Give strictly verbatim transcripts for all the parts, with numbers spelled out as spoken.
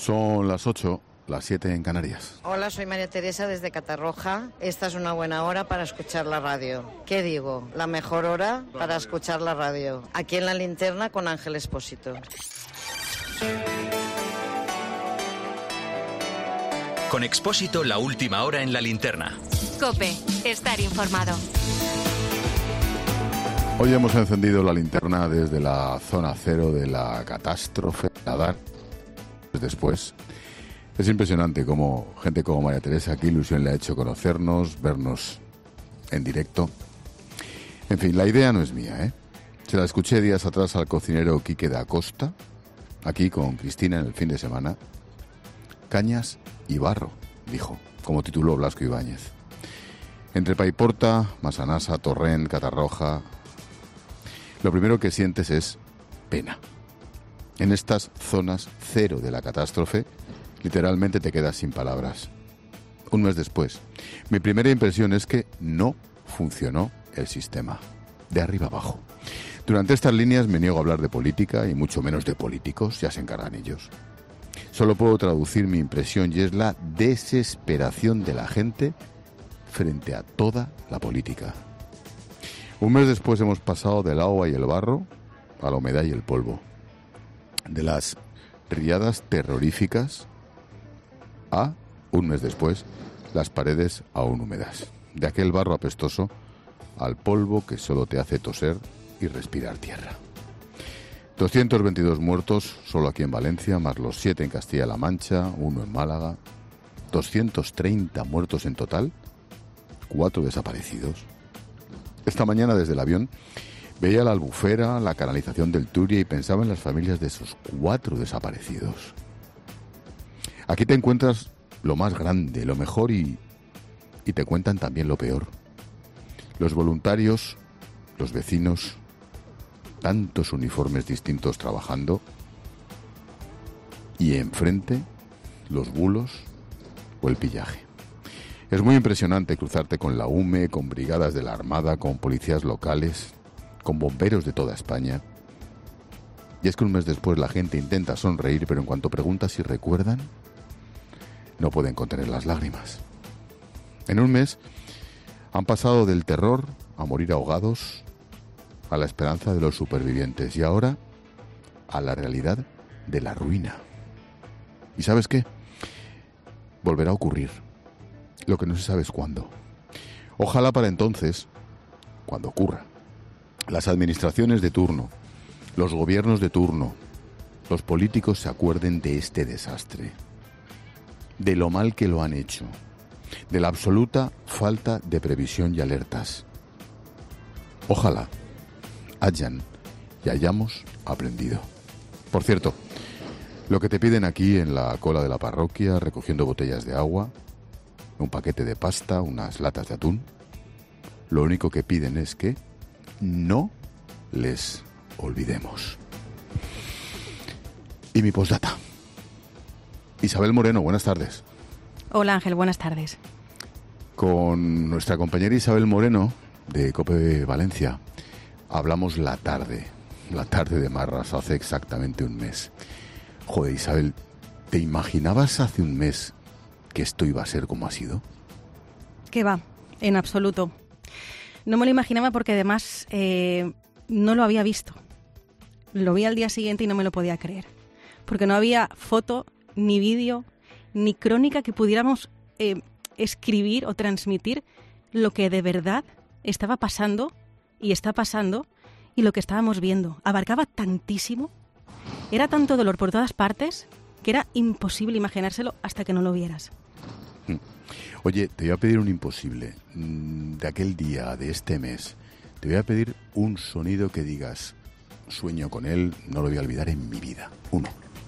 Son las ocho, las siete en Canarias. Hola, soy María Teresa desde Catarroja. Esta es una buena hora para escuchar la radio. ¿Qué digo? La mejor hora para escuchar la radio. Aquí en La Linterna con Ángel Expósito. Con Expósito, la última hora en La Linterna. COPE, estar informado. Hoy hemos encendido la linterna desde la zona cero de la catástrofe. Nadar después. Es impresionante cómo gente como María Teresa, qué ilusión le ha hecho conocernos, vernos en directo. En fin, la idea no es mía, ¿eh? Se la escuché días atrás al cocinero Quique da Costa, aquí con Cristina en el fin de semana. Cañas y barro, dijo, como tituló Blasco Ibáñez. Entre Paiporta, Masanasa, Torrent, Catarroja, lo primero que sientes es pena. En estas zonas cero de la catástrofe, literalmente te quedas sin palabras. Un mes después, mi primera impresión es que no funcionó el sistema, de arriba abajo. Durante estas líneas me niego a hablar de política y mucho menos de políticos, ya se encargan ellos. Solo puedo traducir mi impresión y es la desesperación de la gente frente a toda la política. Un mes después hemos pasado del agua y el barro a la humedad y el polvo. De las riadas terroríficas a, un mes después, las paredes aún húmedas. De aquel barro apestoso al polvo que solo te hace toser y respirar tierra. doscientos veintidós muertos solo aquí en Valencia, más los siete en Castilla-La Mancha, uno en Málaga. doscientos treinta muertos en total, cuatro desaparecidos. Esta mañana desde el avión veía la Albufera, la canalización del Turia y pensaba en las familias de esos cuatro desaparecidos. Aquí te encuentras lo más grande, lo mejor y, y te cuentan también lo peor. Los voluntarios, los vecinos, tantos uniformes distintos trabajando y enfrente los bulos o el pillaje. Es muy impresionante cruzarte con la U M E, con brigadas de la Armada, con policías locales, con bomberos de toda España. Y es que un mes después la gente intenta sonreír, pero en cuanto preguntas si recuerdan, no pueden contener las lágrimas. En un mes han pasado del terror a morir ahogados, a la esperanza de los supervivientes y ahora a la realidad de la ruina. ¿Y sabes qué? Volverá a ocurrir. Lo que no se sabe es cuándo. Ojalá para entonces, cuando ocurra, las administraciones de turno, los gobiernos de turno, los políticos se acuerden de este desastre, de lo mal que lo han hecho, de la absoluta falta de previsión y alertas. Ojalá hayan y hayamos aprendido. Por cierto, lo que te piden aquí en la cola de la parroquia, recogiendo botellas de agua, un paquete de pasta, unas latas de atún, lo único que piden es que no les olvidemos. Y mi postdata. Isabel Moreno, buenas tardes. Hola Ángel, buenas tardes. Con nuestra compañera Isabel Moreno, de COPE Valencia, hablamos la tarde, la tarde de Marras, hace exactamente un mes. Joder, Isabel, ¿te imaginabas hace un mes que esto iba a ser como ha sido? ¿Qué va? En absoluto. No me lo imaginaba porque además eh, no lo había visto. Lo vi al día siguiente y no me lo podía creer. Porque no había foto, ni vídeo, ni crónica que pudiéramos eh, escribir o transmitir lo que de verdad estaba pasando y está pasando y lo que estábamos viendo. Abarcaba tantísimo, era tanto dolor por todas partes que era imposible imaginárselo hasta que no lo vieras. Oye, te voy a pedir un imposible. De aquel día, de este mes, te voy a pedir un sonido que digas, sueño con él, no lo voy a olvidar en mi vida. Uno.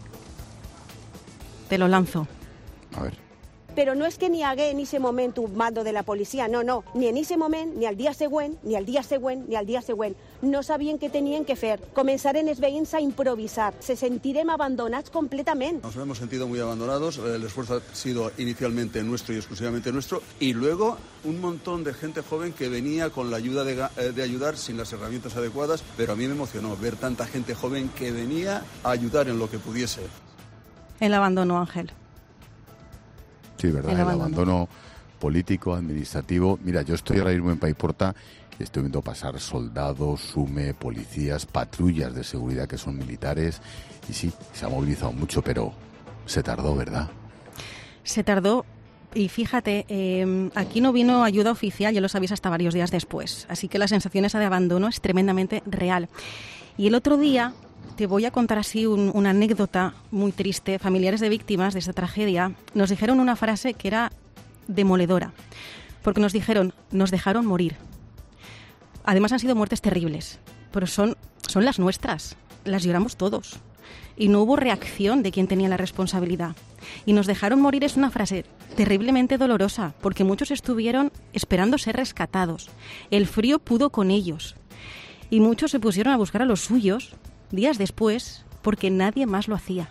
Te lo lanzo. A ver. Però no és que n'hi hagué en ese moment un mando de la policia, no, no, ni en ese moment, ni al dia següent, ni al dia següent, ni al dia següent. No sabien què tenien que fer. Començaren els veïns a improvisar. Se sentirem abandonats completament. Nos hemos sentido muy abandonados. El esfuerzo ha sido inicialmente nuestro y exclusivamente nuestro. Y luego un montón de gente joven que venía con la ayuda de, de ayudar sin las herramientas adecuadas. Pero a mí me emocionó ver tanta gente joven que venía a ayudar en lo que pudiese. El abandono, Ángel. Sí, verdad, el, el abandono. abandono político, administrativo. Mira, yo estoy ahora mismo en Paiporta y estoy viendo pasar soldados, SUME, policías, patrullas de seguridad que son militares. Y sí, se ha movilizado mucho, pero se tardó, ¿verdad? Se tardó. Y fíjate, eh, aquí no vino ayuda oficial, ya lo sabéis, hasta varios días después. Así que la sensación esa de abandono es tremendamente real. Y el otro día te voy a contar así un, una anécdota muy triste. Familiares de víctimas de esta tragedia nos dijeron una frase que era demoledora. Porque nos dijeron, nos dejaron morir. Además han sido muertes terribles, pero son, son las nuestras. Las lloramos todos. Y no hubo reacción de quien tenía la responsabilidad. Y nos dejaron morir es una frase terriblemente dolorosa, porque muchos estuvieron esperando ser rescatados. El frío pudo con ellos. Y muchos se pusieron a buscar a los suyos días después, porque nadie más lo hacía.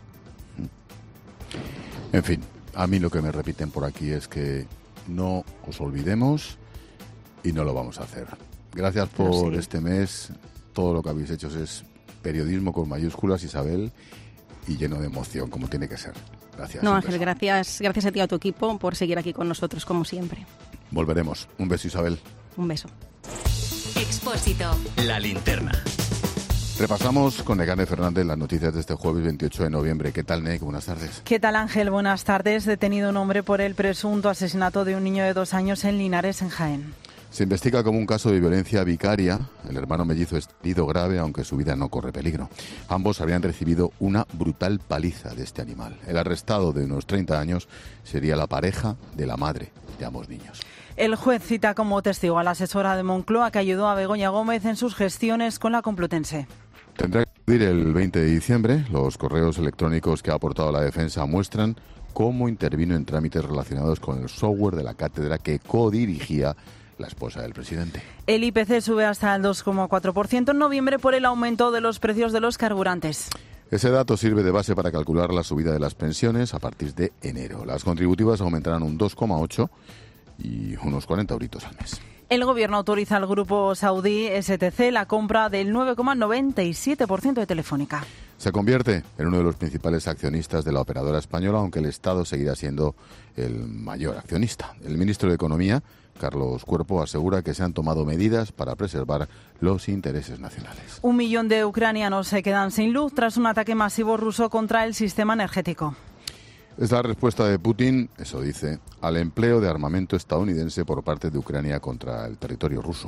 En fin, a mí lo que me repiten por aquí es que no os olvidemos y no lo vamos a hacer. Gracias por sí. este mes. Todo lo que habéis hecho es periodismo con mayúsculas, Isabel, y lleno de emoción, como tiene que ser. Gracias. No, Ángel, gracias, gracias a ti y a tu equipo por seguir aquí con nosotros, como siempre. Volveremos. Un beso, Isabel. Un beso. Expósito. La linterna. Repasamos con Nekane Fernández las noticias de este jueves veintiocho de noviembre. ¿Qué tal, Nek? Buenas tardes. ¿Qué tal, Ángel? Buenas tardes. Detenido un hombre por el presunto asesinato de un niño de dos años en Linares, en Jaén. Se investiga como un caso de violencia vicaria. El hermano mellizo es herido grave, aunque su vida no corre peligro. Ambos habrían recibido una brutal paliza de este animal. El arrestado, de unos treinta años, sería la pareja de la madre de ambos niños. El juez cita como testigo a la asesora de Moncloa que ayudó a Begoña Gómez en sus gestiones con la Complutense. Tendrá que acudir el veinte de diciembre. Los correos electrónicos que ha aportado la defensa muestran cómo intervino en trámites relacionados con el software de la cátedra que codirigía la esposa del presidente. El I P C sube hasta el dos coma cuatro por ciento en noviembre por el aumento de los precios de los carburantes. Ese dato sirve de base para calcular la subida de las pensiones a partir de enero. Las contributivas aumentarán un dos coma ocho y unos cuarenta euritos al mes. El gobierno autoriza al grupo saudí S T C la compra del nueve coma noventa y siete por ciento de Telefónica. Se convierte en uno de los principales accionistas de la operadora española, aunque el Estado seguirá siendo el mayor accionista. El ministro de Economía, Carlos Cuerpo, asegura que se han tomado medidas para preservar los intereses nacionales. Un millón de ucranianos se quedan sin luz tras un ataque masivo ruso contra el sistema energético. Es la respuesta de Putin, eso dice, al empleo de armamento estadounidense por parte de Ucrania contra el territorio ruso.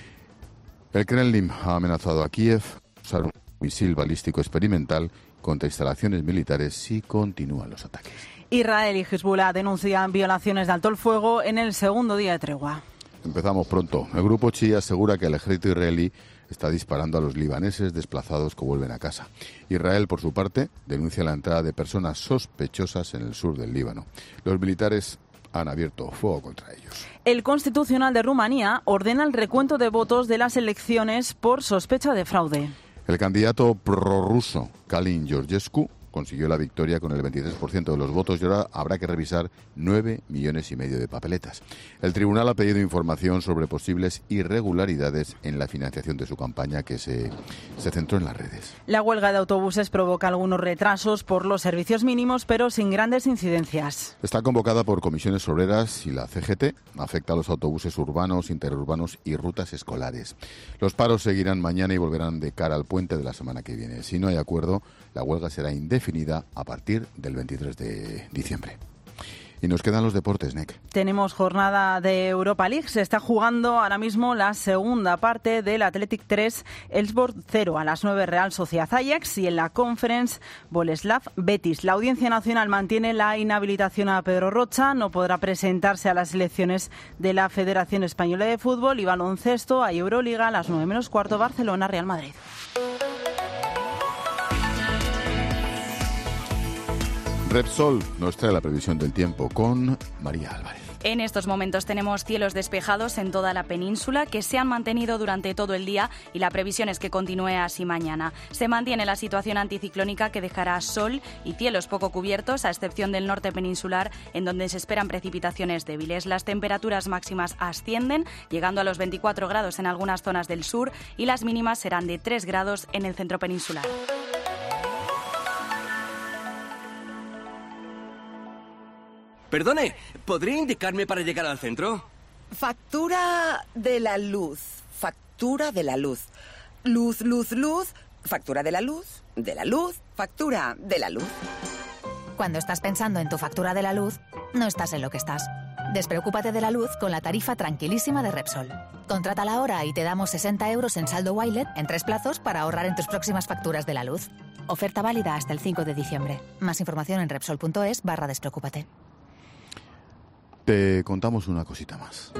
El Kremlin ha amenazado a Kiev usar un misil balístico experimental contra instalaciones militares si continúan los ataques. Israel y Hezbollah denuncian violaciones de alto el fuego en el segundo día de tregua. Empezamos pronto. El grupo chií asegura que el ejército israelí está disparando a los libaneses desplazados que vuelven a casa. Israel, por su parte, denuncia la entrada de personas sospechosas en el sur del Líbano. Los militares han abierto fuego contra ellos. El Constitucional de Rumanía ordena el recuento de votos de las elecciones por sospecha de fraude. El candidato prorruso Călin Georgescu consiguió la victoria con el veintitrés por ciento de los votos y ahora habrá que revisar nueve millones y medio de papeletas. El tribunal ha pedido información sobre posibles irregularidades en la financiación de su campaña, que se, se centró en las redes. La huelga de autobuses provoca algunos retrasos por los servicios mínimos, pero sin grandes incidencias. Está convocada por comisiones obreras y la C G T. Afecta a los autobuses urbanos, interurbanos y rutas escolares. Los paros seguirán mañana y volverán de cara al puente de la semana que viene. Si no hay acuerdo, la huelga será indefinida a partir del veintitrés de diciembre. Y nos quedan los deportes, Nek. Tenemos jornada de Europa League. Se está jugando ahora mismo la segunda parte del Athletic tres, Elfsborg cero. A las nueve Real Sociedad Ajax y en la Conference Boleslav Betis. La Audiencia Nacional mantiene la inhabilitación a Pedro Rocha. No podrá presentarse a las elecciones de la Federación Española de Fútbol y baloncesto. Hay Euroliga a las nueve menos cuarto, Barcelona, Real Madrid. Repsol nos trae la previsión del tiempo con María Álvarez. En estos momentos tenemos cielos despejados en toda la península que se han mantenido durante todo el día y la previsión es que continúe así mañana. Se mantiene la situación anticiclónica que dejará sol y cielos poco cubiertos, a excepción del norte peninsular, en donde se esperan precipitaciones débiles. Las temperaturas máximas ascienden, llegando a los veinticuatro grados en algunas zonas del sur y las mínimas serán de tres grados en el centro peninsular. Perdone, ¿podría indicarme para llegar al centro? Factura de la luz. Factura de la luz. Luz, luz, luz. Factura de la luz. De la luz. Factura de la luz. Cuando estás pensando en tu factura de la luz, no estás en lo que estás. Despreocúpate de la luz con la tarifa tranquilísima de Repsol. Contrátala ahora y te damos sesenta euros en saldo Wilet en tres plazos para ahorrar en tus próximas facturas de la luz. Oferta válida hasta el cinco de diciembre. Más información en Repsol.es barra despreocúpate. Te contamos una cosita más.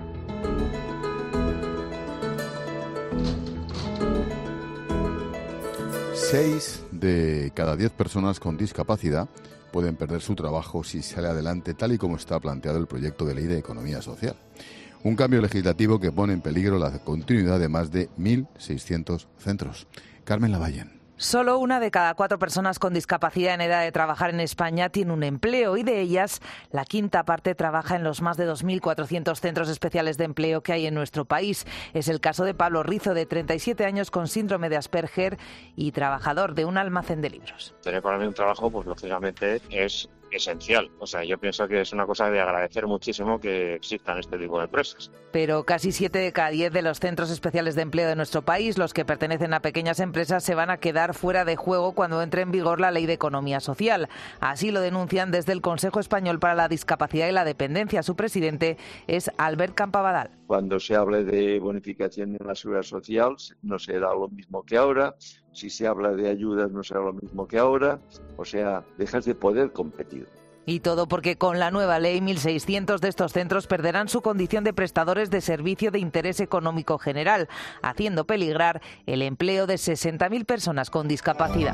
Seis de cada diez personas con discapacidad pueden perder su trabajo si sale adelante tal y como está planteado el proyecto de ley de economía social. Un cambio legislativo que pone en peligro la continuidad de más de mil seiscientos centros. Carmen Lavallén. Solo una de cada cuatro personas con discapacidad en edad de trabajar en España tiene un empleo y de ellas la quinta parte trabaja en los más de dos mil cuatrocientos centros especiales de empleo que hay en nuestro país. Es el caso de Pablo Rizo, de treinta y siete años, con síndrome de Asperger y trabajador de un almacén de libros. Tener para mí un trabajo, pues lógicamente es esencial. O sea, yo pienso que es una cosa de agradecer muchísimo que existan este tipo de empresas. Pero casi siete de cada diez de los centros especiales de empleo de nuestro país, los que pertenecen a pequeñas empresas, se van a quedar fuera de juego cuando entre en vigor la Ley de Economía Social. Así lo denuncian desde el Consejo Español para la Discapacidad y la Dependencia. Su presidente es Albert Campabadal. Cuando se hable de bonificación en la seguridad social, no será lo mismo que ahora. Si se habla de ayudas, no será lo mismo que ahora. O sea, dejas de poder competir. Y todo porque con la nueva ley mil seiscientos de estos centros perderán su condición de prestadores de servicio de interés económico general, haciendo peligrar el empleo de sesenta mil personas con discapacidad.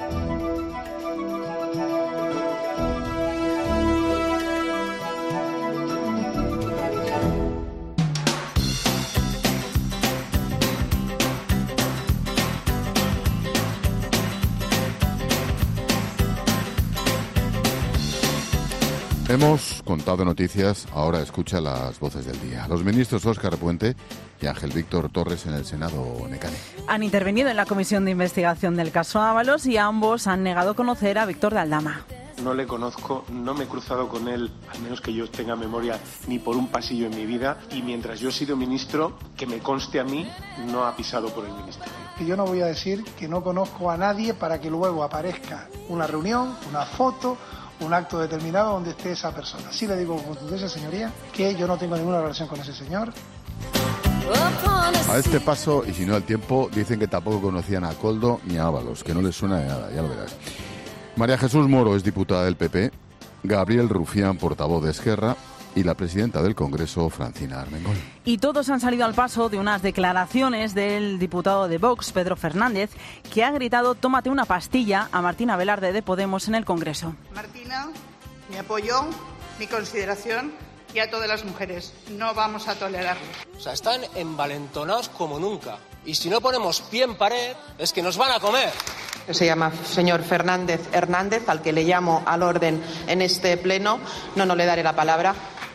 Hemos contado noticias, ahora escucha las voces del día. Los ministros Óscar Puente y Ángel Víctor Torres en el Senado Necane. Han intervenido en la comisión de investigación del caso Ábalos y ambos han negado conocer a Víctor de Aldama. No le conozco, no me he cruzado con él, al menos que yo tenga memoria, ni por un pasillo en mi vida. Y mientras yo he sido ministro, que me conste a mí, no ha pisado por el ministerio. Yo no voy a decir que no conozco a nadie para que luego aparezca una reunión, una foto, un acto determinado donde esté esa persona. Sí le digo con contundencia, señoría, que yo no tengo ninguna relación con ese señor. A este paso, y si no al tiempo, dicen que tampoco conocían a Koldo ni a Ábalos, que no les suena de nada, ya lo verás. María Jesús Moro es diputada del P P, Gabriel Rufián, portavoz de Esquerra, y la presidenta del Congreso, Francina Armengol. Y todos han salido al paso de unas declaraciones del diputado de Vox, Pedro Fernández, que ha gritado "tómate una pastilla" a Martina Velarde de Podemos en el Congreso. Martina, mi apoyo, mi consideración y a todas las mujeres. No vamos a tolerarlo. O sea, están envalentonados como nunca. Y si no ponemos pie en pared, es que nos van a comer. Se llama señor Fernández Hernández, al que le llamo al orden en este pleno. No, no le daré la palabra.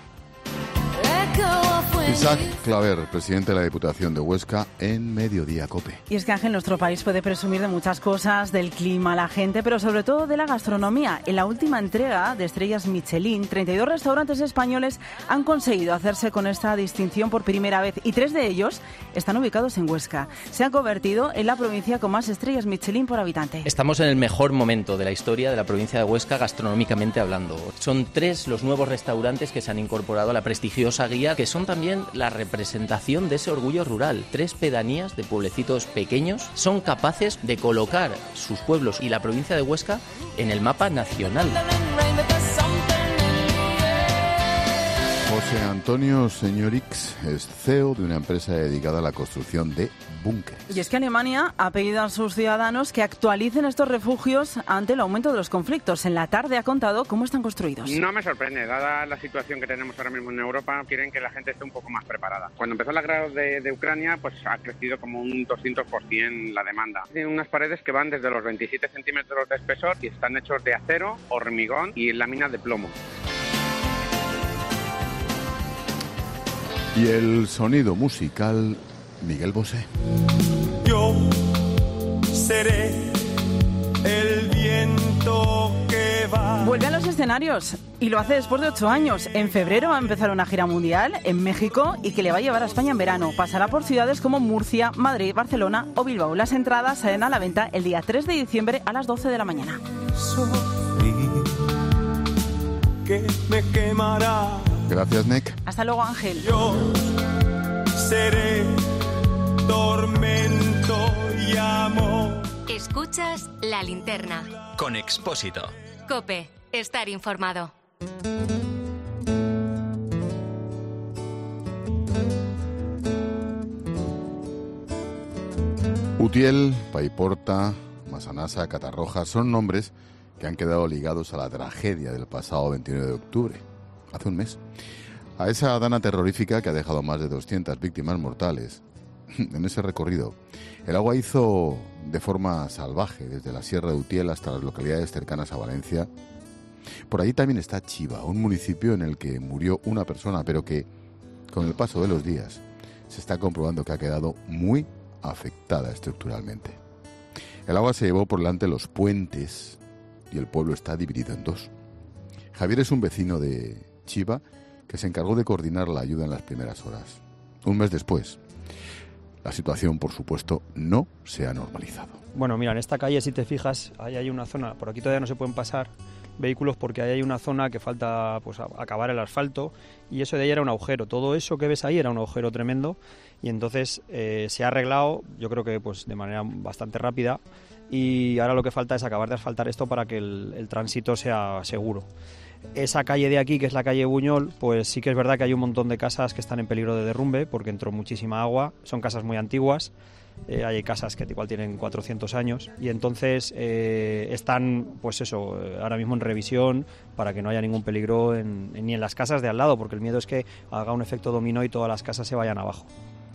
Isaac Claver, presidente de la Diputación de Huesca, en Mediodía COPE. Y es que, Ángel, nuestro país puede presumir de muchas cosas, del clima, la gente, pero sobre todo de la gastronomía. En la última entrega de Estrellas Michelin, treinta y dos restaurantes españoles han conseguido hacerse con esta distinción por primera vez y tres de ellos están ubicados en Huesca. Se han convertido en la provincia con más estrellas Michelin por habitante. Estamos en el mejor momento de la historia de la provincia de Huesca, gastronómicamente hablando. Son tres los nuevos restaurantes que se han incorporado a la prestigiosa guía, que son también la representación de ese orgullo rural. Tres pedanías de pueblecitos pequeños son capaces de colocar sus pueblos y la provincia de Huesca en el mapa nacional. José Antonio Señorix es C E O de una empresa dedicada a la construcción de búnkeres. Y es que Alemania ha pedido a sus ciudadanos que actualicen estos refugios ante el aumento de los conflictos. En la tarde ha contado cómo están construidos. No me sorprende, dada la situación que tenemos ahora mismo en Europa, quieren que la gente esté un poco más preparada. Cuando empezó la guerra de, de Ucrania, pues ha crecido como un doscientos por ciento la demanda. Tienen unas paredes que van desde los veintisiete centímetros de espesor y están hechos de acero, hormigón y láminas de plomo. Y el sonido musical, Miguel Bosé. Yo seré el viento que va Vuelve a los escenarios y lo hace después de ocho años. En febrero va a empezar una gira mundial en México y que le va a llevar a España en verano. Pasará por ciudades como Murcia, Madrid, Barcelona o Bilbao. Las entradas salen a la venta el día tres de diciembre a las doce de la mañana. Que me quemará. Gracias, Nick. Hasta luego, Ángel. Yo seré tormento y amor. Escuchas La Linterna. Con Expósito. COPE. Estar informado. Utiel, Paiporta, Masanasa, Catarroja son nombres que han quedado ligados a la tragedia del pasado veintinueve de octubre, hace un mes. A esa dana terrorífica que ha dejado más de doscientas víctimas mortales. En ese recorrido, el agua hizo de forma salvaje desde la Sierra de Utiel hasta las localidades cercanas a Valencia. Por allí también está Chiva, un municipio en el que murió una persona, pero que, con el paso de los días, se está comprobando que ha quedado muy afectada estructuralmente. El agua se llevó por delante los puentes y el pueblo está dividido en dos. Javier es un vecino de Chiva que se encargó de coordinar la ayuda en las primeras horas. Un mes después, la situación, por supuesto, no se ha normalizado. Bueno, mira, en esta calle, si te fijas, ahí hay una zona, por aquí todavía no se pueden pasar vehículos porque ahí hay una zona que falta pues acabar el asfalto y eso de ahí era un agujero. Todo eso que ves ahí era un agujero tremendo y entonces eh, se ha arreglado, yo creo que pues de manera bastante rápida, y ahora lo que falta es acabar de asfaltar esto para que el, el tránsito sea seguro. Esa calle de aquí, que es la calle Buñol, pues sí que es verdad que hay un montón de casas que están en peligro de derrumbe porque entró muchísima agua, son casas muy antiguas, eh, hay casas que igual tienen cuatrocientos años y entonces eh, están, pues eso, ahora mismo en revisión para que no haya ningún peligro en, en, ni en las casas de al lado, porque el miedo es que haga un efecto dominó y todas las casas se vayan abajo.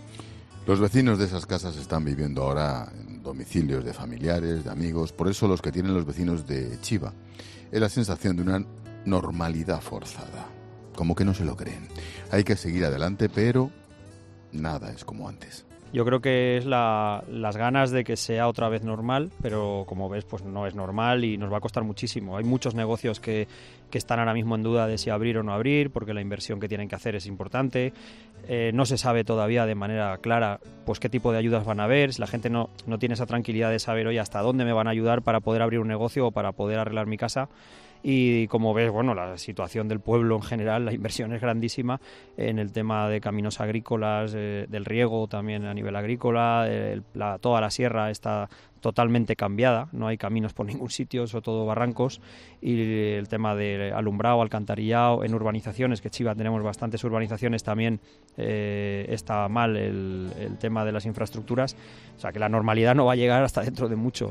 Los vecinos de esas casas están viviendo ahora en domicilios de familiares, de amigos, por eso los que tienen los vecinos de Chiva es la sensación de una normalidad forzada, como que no se lo creen. Hay que seguir adelante, pero nada es como antes. Yo creo que es la, las ganas de que sea otra vez normal, pero como ves, pues no es normal y nos va a costar muchísimo. Hay muchos negocios que, que están ahora mismo en duda de si abrir o no abrir, porque la inversión que tienen que hacer es importante. Eh, no se sabe todavía de manera clara pues qué tipo de ayudas van a haber. La gente no, no tiene esa tranquilidad de saber, oye, hasta dónde me van a ayudar para poder abrir un negocio o para poder arreglar mi casa. Y como ves, bueno, la situación del pueblo en general, la inversión es grandísima en el tema de caminos agrícolas, eh, del riego también a nivel agrícola, el, la, toda la sierra está totalmente cambiada, no hay caminos por ningún sitio, son todo barrancos, y el tema de alumbrado, alcantarillado, en urbanizaciones, que Chiva tenemos bastantes urbanizaciones, también eh, está mal el, el tema de las infraestructuras, o sea que la normalidad no va a llegar hasta dentro de mucho.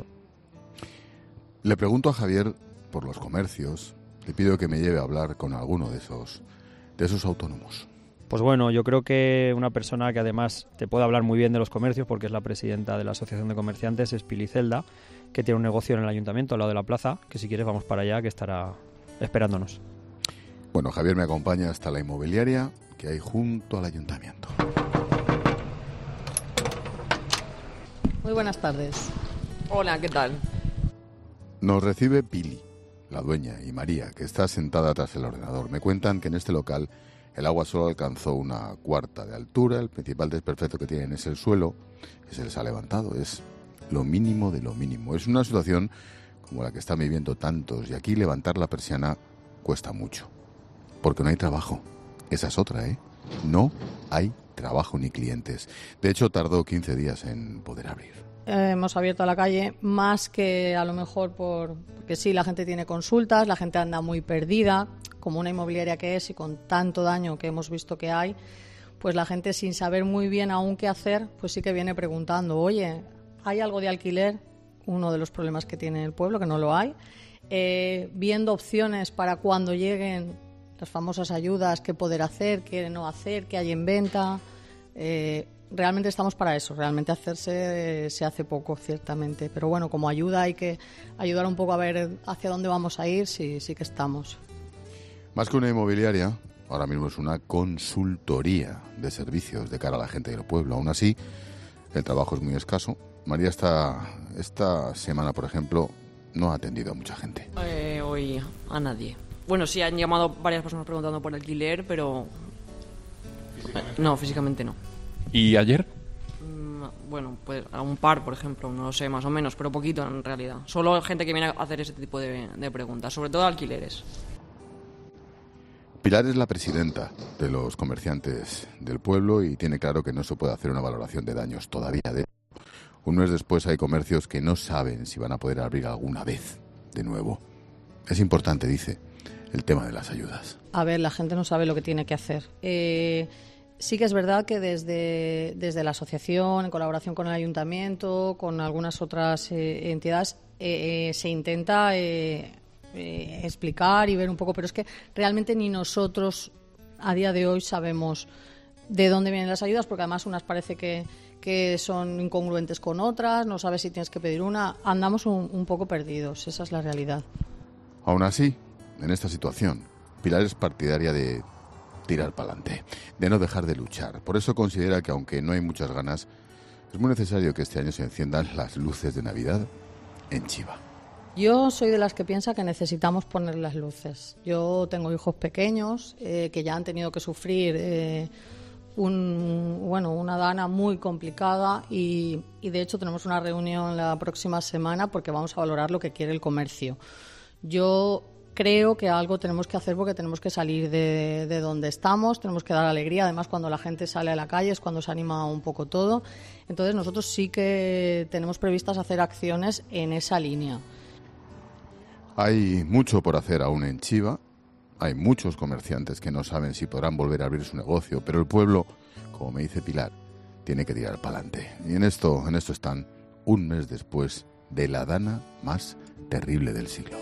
Le pregunto a Javier por los comercios, le pido que me lleve a hablar con alguno de esos, de esos autónomos. Pues bueno, yo creo que una persona que además te puede hablar muy bien de los comercios, porque es la presidenta de la Asociación de Comerciantes, es Pili Celda, que tiene un negocio en el ayuntamiento al lado de la plaza, que si quieres vamos para allá, que estará esperándonos. Bueno, Javier me acompaña hasta la inmobiliaria que hay junto al ayuntamiento. Muy buenas tardes. Hola, ¿qué tal? Nos recibe Pili, la dueña, y María, que está sentada tras el ordenador. Me cuentan que en este local el agua solo alcanzó una cuarta de altura, el principal desperfecto que tienen es el suelo, que se les ha levantado, es lo mínimo de lo mínimo. Es una situación como la que están viviendo tantos, y aquí levantar la persiana cuesta mucho, porque no hay trabajo. Esa es otra, ¿eh? No hay trabajo ni clientes. De hecho, tardó quince días en poder abrir. Eh, hemos abierto a la calle más que a lo mejor por, porque sí, la gente tiene consultas, la gente anda muy perdida, como una inmobiliaria que es y con tanto daño que hemos visto que hay, pues la gente sin saber muy bien aún qué hacer, pues sí que viene preguntando, oye, ¿hay algo de alquiler? Uno de los problemas que tiene el pueblo, que no lo hay, eh, viendo opciones para cuando lleguen las famosas ayudas, qué poder hacer, qué no hacer, qué hay en venta. Eh, realmente estamos para eso, realmente hacerse eh, se hace poco, ciertamente, pero bueno, como ayuda hay que ayudar un poco a ver hacia dónde vamos a ir, sí, sí que estamos. Más que una inmobiliaria, ahora mismo es una consultoría de servicios de cara a la gente del pueblo. Aún así, el trabajo es muy escaso. María está esta semana, por ejemplo, no ha atendido a mucha gente. Eh, hoy a nadie. Bueno, sí, han llamado varias personas preguntando por alquiler, pero... ¿Físicamente? No, físicamente no. ¿Y ayer? Mm, bueno, pues a un par, por ejemplo, no lo sé, más o menos, pero poquito en realidad. Solo gente que viene a hacer ese tipo de, de preguntas, sobre todo alquileres. Pilar es la presidenta de los comerciantes del pueblo y tiene claro que no se puede hacer una valoración de daños todavía. De un mes después hay comercios que no saben si van a poder abrir alguna vez de nuevo. Es importante, dice, el tema de las ayudas. A ver, la gente no sabe lo que tiene que hacer. Eh, sí que es verdad que desde, desde la asociación, en colaboración con el ayuntamiento, con algunas otras eh, entidades, eh, eh, se intenta... Eh, Eh, explicar y ver un poco, pero es que realmente ni nosotros a día de hoy sabemos de dónde vienen las ayudas, porque además unas parece que, que son incongruentes con otras, no sabes si tienes que pedir una, andamos un, un poco perdidos, esa es la realidad. Aún así, en esta situación, Pilar es partidaria de tirar para adelante, de no dejar de luchar. Por eso considera que aunque no hay muchas ganas, es muy necesario que este año se enciendan las luces de Navidad en Chiva. Yo soy de las que piensa que necesitamos poner las luces. Yo tengo hijos pequeños eh, que ya han tenido que sufrir eh, un, bueno, una dana muy complicada y, y de hecho tenemos una reunión la próxima semana porque vamos a valorar lo que quiere el comercio. Yo creo que algo tenemos que hacer porque tenemos que salir de, de donde estamos, tenemos que dar alegría. Además, cuando la gente sale a la calle es cuando se anima un poco todo. Entonces nosotros sí que tenemos previstas hacer acciones en esa línea. Hay mucho por hacer aún en Chiva, hay muchos comerciantes que no saben si podrán volver a abrir su negocio, pero el pueblo, como me dice Pilar, tiene que tirar para adelante. Y en esto, en esto están un mes después de la dana más terrible del siglo.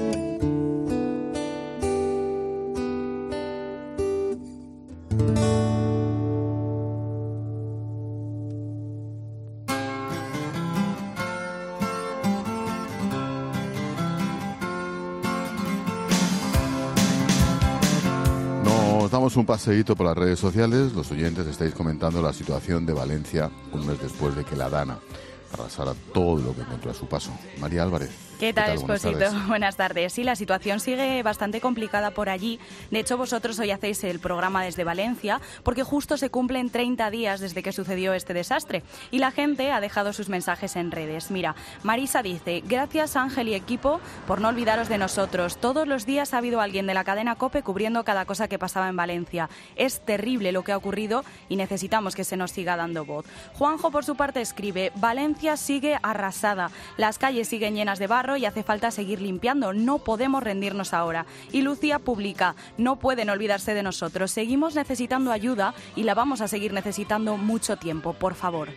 Damos un paseíto por las redes sociales. Los oyentes estáis comentando la situación de Valencia un mes después de que la dana arrasara todo lo que encontró a su paso. María Álvarez. ¿Qué tal, Esposito? Buenas tardes. Buenas tardes. Sí, la situación sigue bastante complicada por allí. De hecho, vosotros hoy hacéis el programa desde Valencia porque justo se cumplen treinta días desde que sucedió este desastre y la gente ha dejado sus mensajes en redes. Mira, Marisa dice: gracias Ángel y equipo por no olvidaros de nosotros. Todos los días ha habido alguien de la cadena COPE cubriendo cada cosa que pasaba en Valencia. Es terrible lo que ha ocurrido y necesitamos que se nos siga dando voz. Juanjo, por su parte, escribe: Valencia sigue arrasada. Las calles siguen llenas de barro y hace falta seguir limpiando. No podemos rendirnos ahora. Y Lucía publica: no pueden olvidarse de nosotros. Seguimos necesitando ayuda y la vamos a seguir necesitando mucho tiempo. Por favor.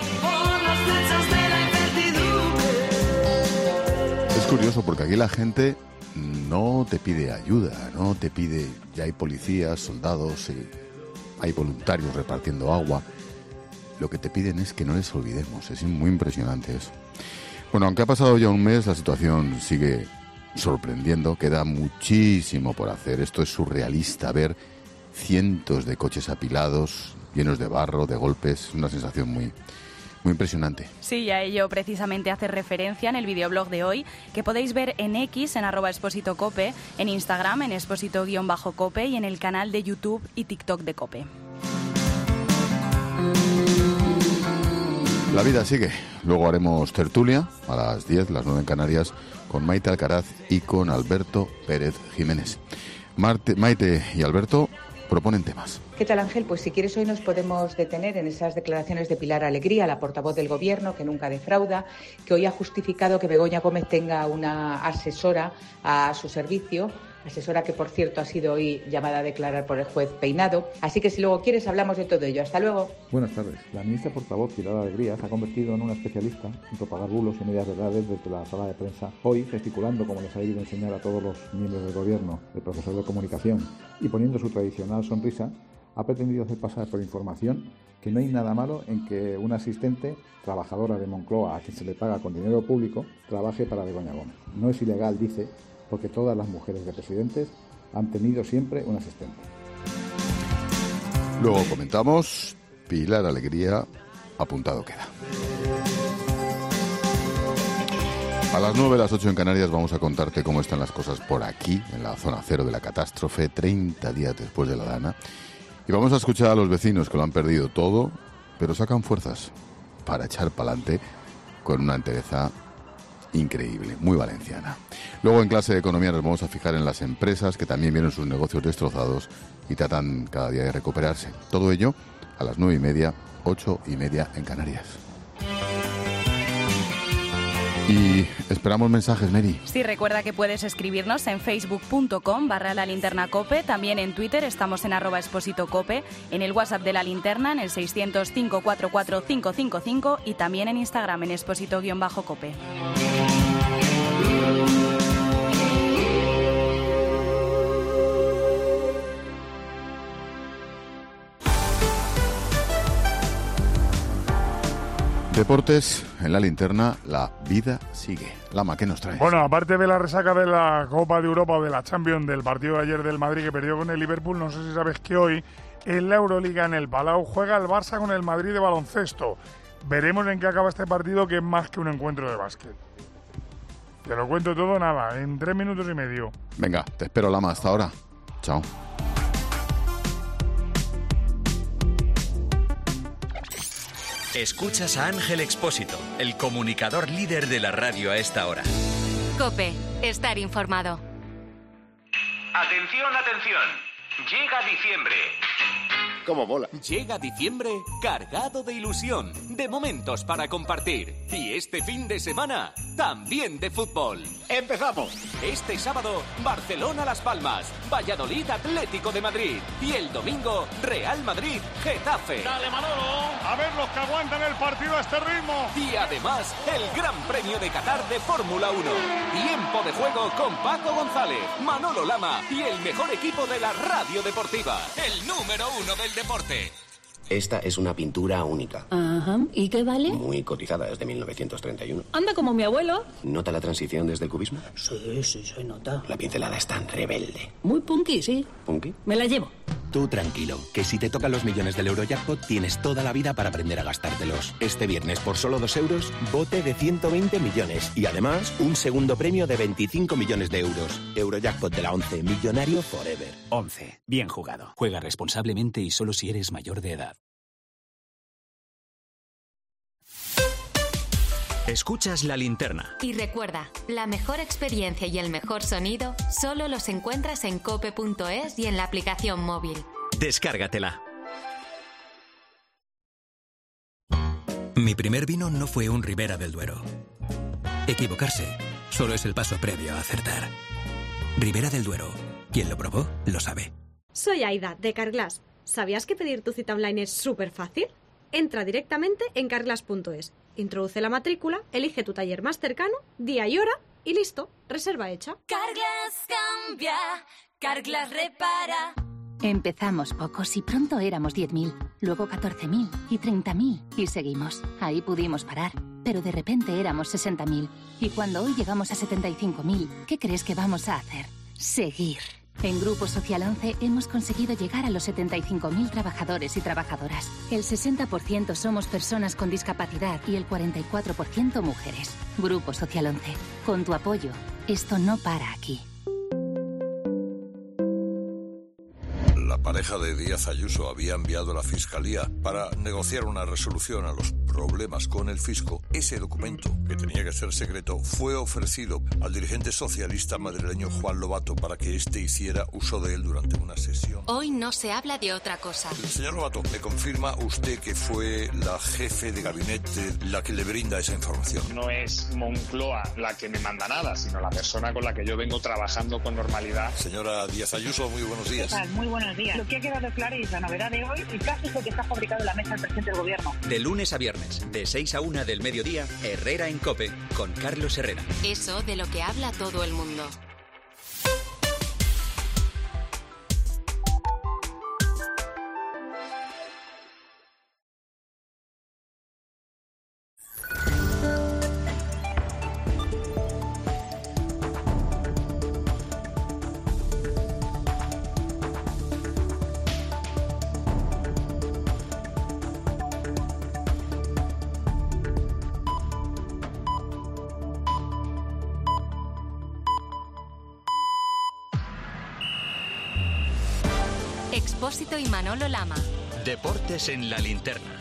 Es curioso porque aquí la gente no te pide ayuda, no te pide... Ya hay policías, soldados, eh, hay voluntarios repartiendo agua. Lo que te piden es que no les olvidemos. Es muy impresionante eso. Bueno, aunque ha pasado ya un mes, la situación sigue sorprendiendo. Queda muchísimo por hacer. Esto es surrealista, ver cientos de coches apilados, llenos de barro, de golpes. Una sensación muy, muy impresionante. Sí, y a ello precisamente hace referencia en el videoblog de hoy, que podéis ver en X, en arroba Expósito Cope, en Instagram, en Expósito-Cope y en el canal de YouTube y TikTok de Cope. La vida sigue. Luego haremos tertulia a las diez, las nueve en Canarias, con Maite Alcaraz y con Alberto Pérez Jiménez. Marte, Maite y Alberto proponen temas. ¿Qué tal, Ángel? Pues si quieres hoy nos podemos detener en esas declaraciones de Pilar Alegría, la portavoz del Gobierno, que nunca defrauda, que hoy ha justificado que Begoña Gómez tenga una asesora a su servicio, asesora que, por cierto, ha sido hoy llamada a declarar por el juez Peinado. Así que si luego quieres hablamos de todo ello. Hasta luego. Buenas tardes. La ministra portavoz Pilar Alegría se ha convertido en una especialista en propagar bulos y medias verdades desde la sala de prensa, hoy gesticulando como les ha debido enseñar a todos los miembros del Gobierno, el profesor de comunicación, y poniendo su tradicional sonrisa, ha pretendido hacer pasar por información que no hay nada malo en que una asistente, trabajadora de Moncloa, a quien se le paga con dinero público, trabaje para Begoña Gómez. No es ilegal, dice, porque todas las mujeres de presidentes han tenido siempre un asistente. Luego comentamos, Pilar Alegría, apuntado queda. A las nueve, las ocho en Canarias, vamos a contarte cómo están las cosas por aquí, en la zona cero de la catástrofe, treinta días después de la Dana. Y vamos a escuchar a los vecinos que lo han perdido todo, pero sacan fuerzas para echar para adelante con una entereza increíble, muy valenciana. Luego, en clase de economía, nos vamos a fijar en las empresas que también vieron sus negocios destrozados y tratan cada día de recuperarse. Todo ello a las nueve y media, ocho y media en Canarias. Y esperamos mensajes, Mary. Sí, recuerda que puedes escribirnos en facebook punto com barra la linterna cope, también en Twitter estamos en arroba exposito cope, en el WhatsApp de la linterna en el seiscientos, cinco cuatro cuatro, cinco cinco cinco y también en Instagram en exposito-cope. Deportes, en la linterna, la vida sigue. Lama, ¿qué nos traes? Bueno, aparte de la resaca de la Copa de Europa o de la Champions del partido de ayer del Madrid que perdió con el Liverpool, no sé si sabes que hoy en la Euroliga en el Palau juega el Barça con el Madrid de baloncesto. Veremos en qué acaba este partido, que es más que un encuentro de básquet. Te lo cuento todo, nada, en tres minutos y medio. Venga, te espero, Lama, hasta ahora. Chao. Escuchas a Ángel Expósito, el comunicador líder de la radio a esta hora. COPE, estar informado. Atención, atención. Llega diciembre. ¿Cómo mola? Llega diciembre cargado de ilusión, de momentos para compartir. Y este fin de semana, también de fútbol. ¡Empezamos! Este sábado, Barcelona-Las Palmas, Valladolid Atlético de Madrid. Y el domingo, Real Madrid-Getafe. ¡Dale, Manolo! A ver los que aguantan el partido a este ritmo. Y además, el Gran Premio de Qatar de Fórmula uno. Tiempo de juego con Paco González, Manolo Lama y el mejor equipo de la radio deportiva. El número uno del deporte. Esta es una pintura única. Ajá. ¿Y qué vale? Muy cotizada, desde mil novecientos treinta y uno. Anda como mi abuelo. ¿Nota la transición desde el cubismo? Sí, sí, se nota. La pincelada es tan rebelde. Muy punky, sí. ¿Punky? Me la llevo. Tú tranquilo, que si te tocan los millones del Eurojackpot tienes toda la vida para aprender a gastártelos. Este viernes, por solo dos euros, bote de ciento veinte millones. Y además, un segundo premio de veinticinco millones de euros. Eurojackpot de la once, millonario forever. once. Bien jugado. Juega responsablemente y solo si eres mayor de edad. Escuchas La Linterna. Y recuerda, la mejor experiencia y el mejor sonido solo los encuentras en cope punto es y en la aplicación móvil. Descárgatela. Mi primer vino no fue un Ribera del Duero. Equivocarse solo es el paso previo a acertar. Ribera del Duero. Quien lo probó, lo sabe. Soy Aida, de Carglass. ¿Sabías que pedir tu cita online es súper fácil? Entra directamente en carglass punto es. Introduce la matrícula, elige tu taller más cercano, día y hora y listo, reserva hecha. Carglass cambia, Carglass repara. Empezamos pocos y pronto éramos diez mil, luego catorce mil y treinta mil y seguimos. Ahí pudimos parar, pero de repente éramos sesenta mil. Y cuando hoy llegamos a setenta y cinco mil, ¿qué crees que vamos a hacer? Seguir. En Grupo Social once hemos conseguido llegar a los setenta y cinco mil trabajadores y trabajadoras. El sesenta por ciento somos personas con discapacidad y el cuarenta y cuatro por ciento mujeres. Grupo Social once. Con tu apoyo, esto no para aquí. La pareja de Díaz Ayuso había enviado a la Fiscalía para negociar una resolución a los problemas con el fisco. Ese documento, que tenía que ser secreto, fue ofrecido al dirigente socialista madrileño Juan Lobato para que éste hiciera uso de él durante una sesión. Hoy no se habla de otra cosa. Señor Lobato, ¿me confirma usted que fue la jefe de gabinete la que le brinda esa información? No es Moncloa la que me manda nada, sino la persona con la que yo vengo trabajando con normalidad. Señora Díaz Ayuso, muy buenos días. ¿Qué tal? Muy buenos días. Lo que ha quedado claro es la novedad de hoy, el caso es lo que está fabricado en la mesa del presidente del gobierno. De lunes a viernes, de seis a una del mediodía, Herrera en COPE, con Carlos Herrera. Eso de lo que habla todo el mundo. Expósito y Manolo Lama. Deportes en la linterna.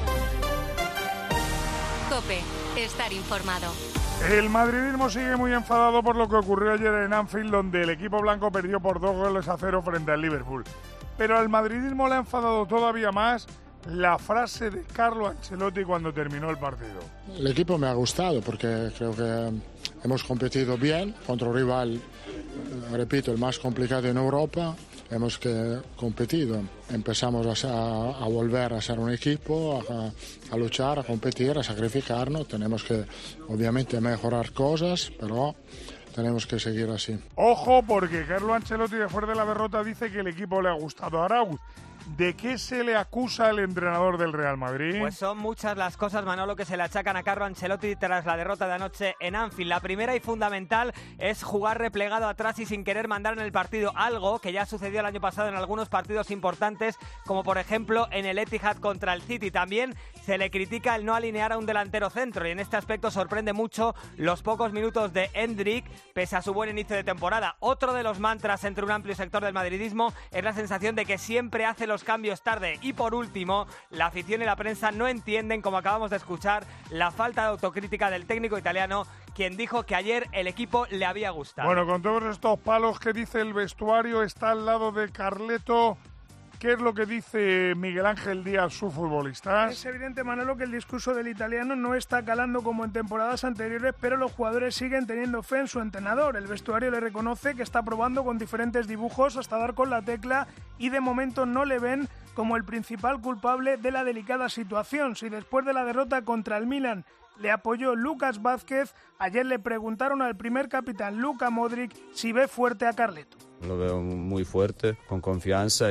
COPE. Estar informado. El madridismo sigue muy enfadado por lo que ocurrió ayer en Anfield, donde el equipo blanco perdió por dos goles a cero frente al Liverpool. Pero al madridismo le ha enfadado todavía más la frase de Carlo Ancelotti cuando terminó el partido. El equipo me ha gustado porque creo que hemos competido bien contra un rival, repito, el más complicado en Europa. Hemos que competido, empezamos a, a volver a ser un equipo, a, a luchar, a competir, a sacrificarnos. Tenemos que, obviamente, mejorar cosas, pero tenemos que seguir así. Ojo, porque Carlo Ancelotti, después de la derrota, dice que el equipo le ha gustado. Arauz, ¿de qué se le acusa al entrenador del Real Madrid? Pues son muchas las cosas, Manolo, que se le achacan a Carlo Ancelotti tras la derrota de anoche en Anfield. La primera y fundamental es jugar replegado atrás y sin querer mandar en el partido, algo que ya sucedió el año pasado en algunos partidos importantes, como por ejemplo en el Etihad contra el City. También se le critica el no alinear a un delantero centro, y en este aspecto sorprende mucho los pocos minutos de Endrick, pese a su buen inicio de temporada. Otro de los mantras entre un amplio sector del madridismo es la sensación de que siempre hace los cambios tarde. Y por último, la afición y la prensa no entienden, como acabamos de escuchar, la falta de autocrítica del técnico italiano, quien dijo que ayer el equipo le había gustado. Bueno, con todos estos palos que dice el vestuario, está al lado de Carleto. ¿Qué es lo que dice Miguel Ángel Díaz, su futbolista? Es evidente, Manolo, que el discurso del italiano no está calando como en temporadas anteriores, pero los jugadores siguen teniendo fe en su entrenador. El vestuario le reconoce que está probando con diferentes dibujos hasta dar con la tecla, y de momento no le ven como el principal culpable de la delicada situación. Si después de la derrota contra el Milan le apoyó Lucas Vázquez, ayer le preguntaron al primer capitán, Luka Modric, si ve fuerte a Carleto. Lo veo muy fuerte, con confianza,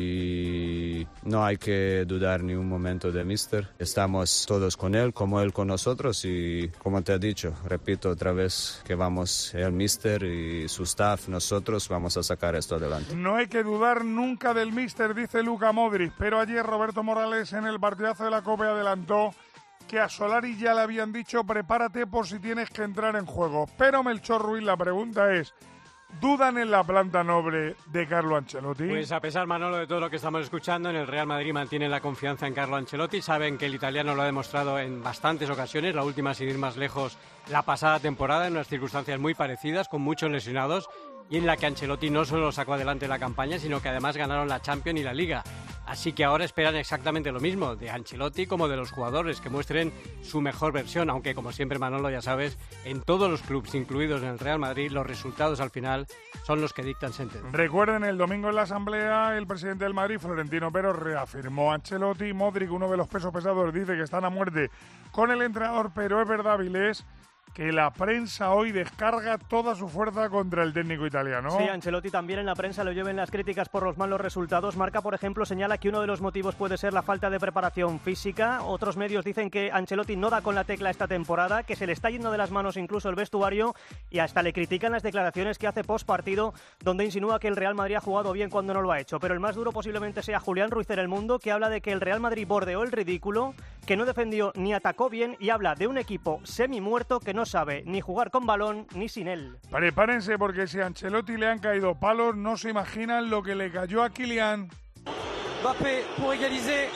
y no hay que dudar ni un momento de Mister. Estamos todos con él, como él con nosotros, y como te he dicho, repito otra vez que vamos, el Mister y su staff, nosotros vamos a sacar esto adelante. No hay que dudar nunca del Mister, dice Luka Modric, pero ayer Roberto Morales en el partidazo de la Copa adelantó que a Solari ya le habían dicho prepárate por si tienes que entrar en juego. Pero Melchor Ruiz, la pregunta es, ¿dudan en la planta noble de Carlo Ancelotti? Pues a pesar, Manolo, de todo lo que estamos escuchando, en el Real Madrid mantienen la confianza en Carlo Ancelotti. Saben que el italiano lo ha demostrado en bastantes ocasiones, la última, sin ir más lejos, la pasada temporada, en unas circunstancias muy parecidas, con muchos lesionados, y en la que Ancelotti no solo sacó adelante la campaña, sino que además ganaron la Champions y la Liga. Así que ahora esperan exactamente lo mismo de Ancelotti como de los jugadores, que muestren su mejor versión, aunque como siempre, Manolo, ya sabes, en todos los clubes, incluidos en el Real Madrid, los resultados al final son los que dictan sentencia. Recuerden, el domingo en la Asamblea, el presidente del Madrid, Florentino Pérez, reafirmó a Ancelotti. Modric, uno de los pesos pesados, dice que están a muerte con el entrenador, pero es verdad, Vilés, que la prensa hoy descarga toda su fuerza contra el técnico italiano. Sí, Ancelotti también en la prensa lo lleven las críticas por los malos resultados. Marca, por ejemplo, señala que uno de los motivos puede ser la falta de preparación física. Otros medios dicen que Ancelotti no da con la tecla esta temporada, que se le está yendo de las manos incluso el vestuario, y hasta le critican las declaraciones que hace post partido, donde insinúa que el Real Madrid ha jugado bien cuando no lo ha hecho. Pero el más duro posiblemente sea Julián Ruiz en El Mundo, que habla de que el Real Madrid bordeó el ridículo, que no defendió ni atacó bien, y habla de un equipo semi muerto que no sabe ni jugar con balón ni sin él. Prepárense, porque si a Ancelotti le han caído palos, no se imaginan lo que le cayó a Kylian. Mbappé pour égaliser.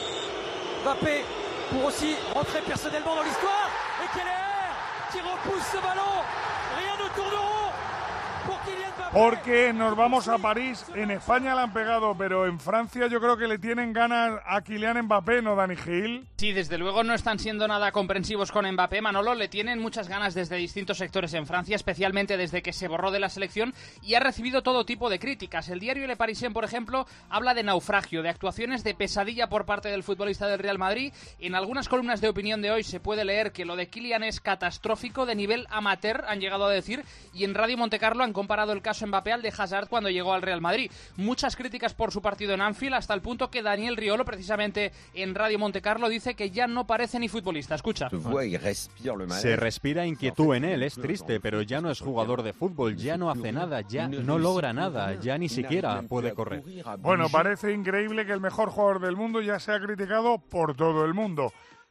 Mbappé pour aussi rentrer personnellement dans l'histoire. Et Keller qui repousse ce ballon. Rien de tour de rond pour Kylian Mbappé. Porque nos vamos a París. En España le han pegado, pero en Francia yo creo que le tienen ganas a Kylian Mbappé, ¿no, Dani Gil? Sí, desde luego no están siendo nada comprensivos con Mbappé. Manolo, le tienen muchas ganas desde distintos sectores en Francia, especialmente desde que se borró de la selección, y ha recibido todo tipo de críticas. El diario Le Parisien, por ejemplo, habla de naufragio, de actuaciones de pesadilla por parte del futbolista del Real Madrid. En algunas columnas de opinión de hoy se puede leer que lo de Kylian es catastrófico, de nivel amateur, han llegado a decir, y en Radio Montecarlo han comparado el caso Mbappé al de Hazard cuando llegó al Real Madrid. Muchas críticas por su partido en Anfield, hasta el punto que Daniel Riolo, precisamente en Radio Montecarlo, dice que ya no parece ni futbolista. Escucha. Se respira inquietud en él, es triste, pero ya no es jugador de fútbol, ya no hace nada, ya no logra nada, ya ni siquiera puede correr. Bueno, parece increíble que el mejor jugador del mundo ya sea criticado por todo el mundo.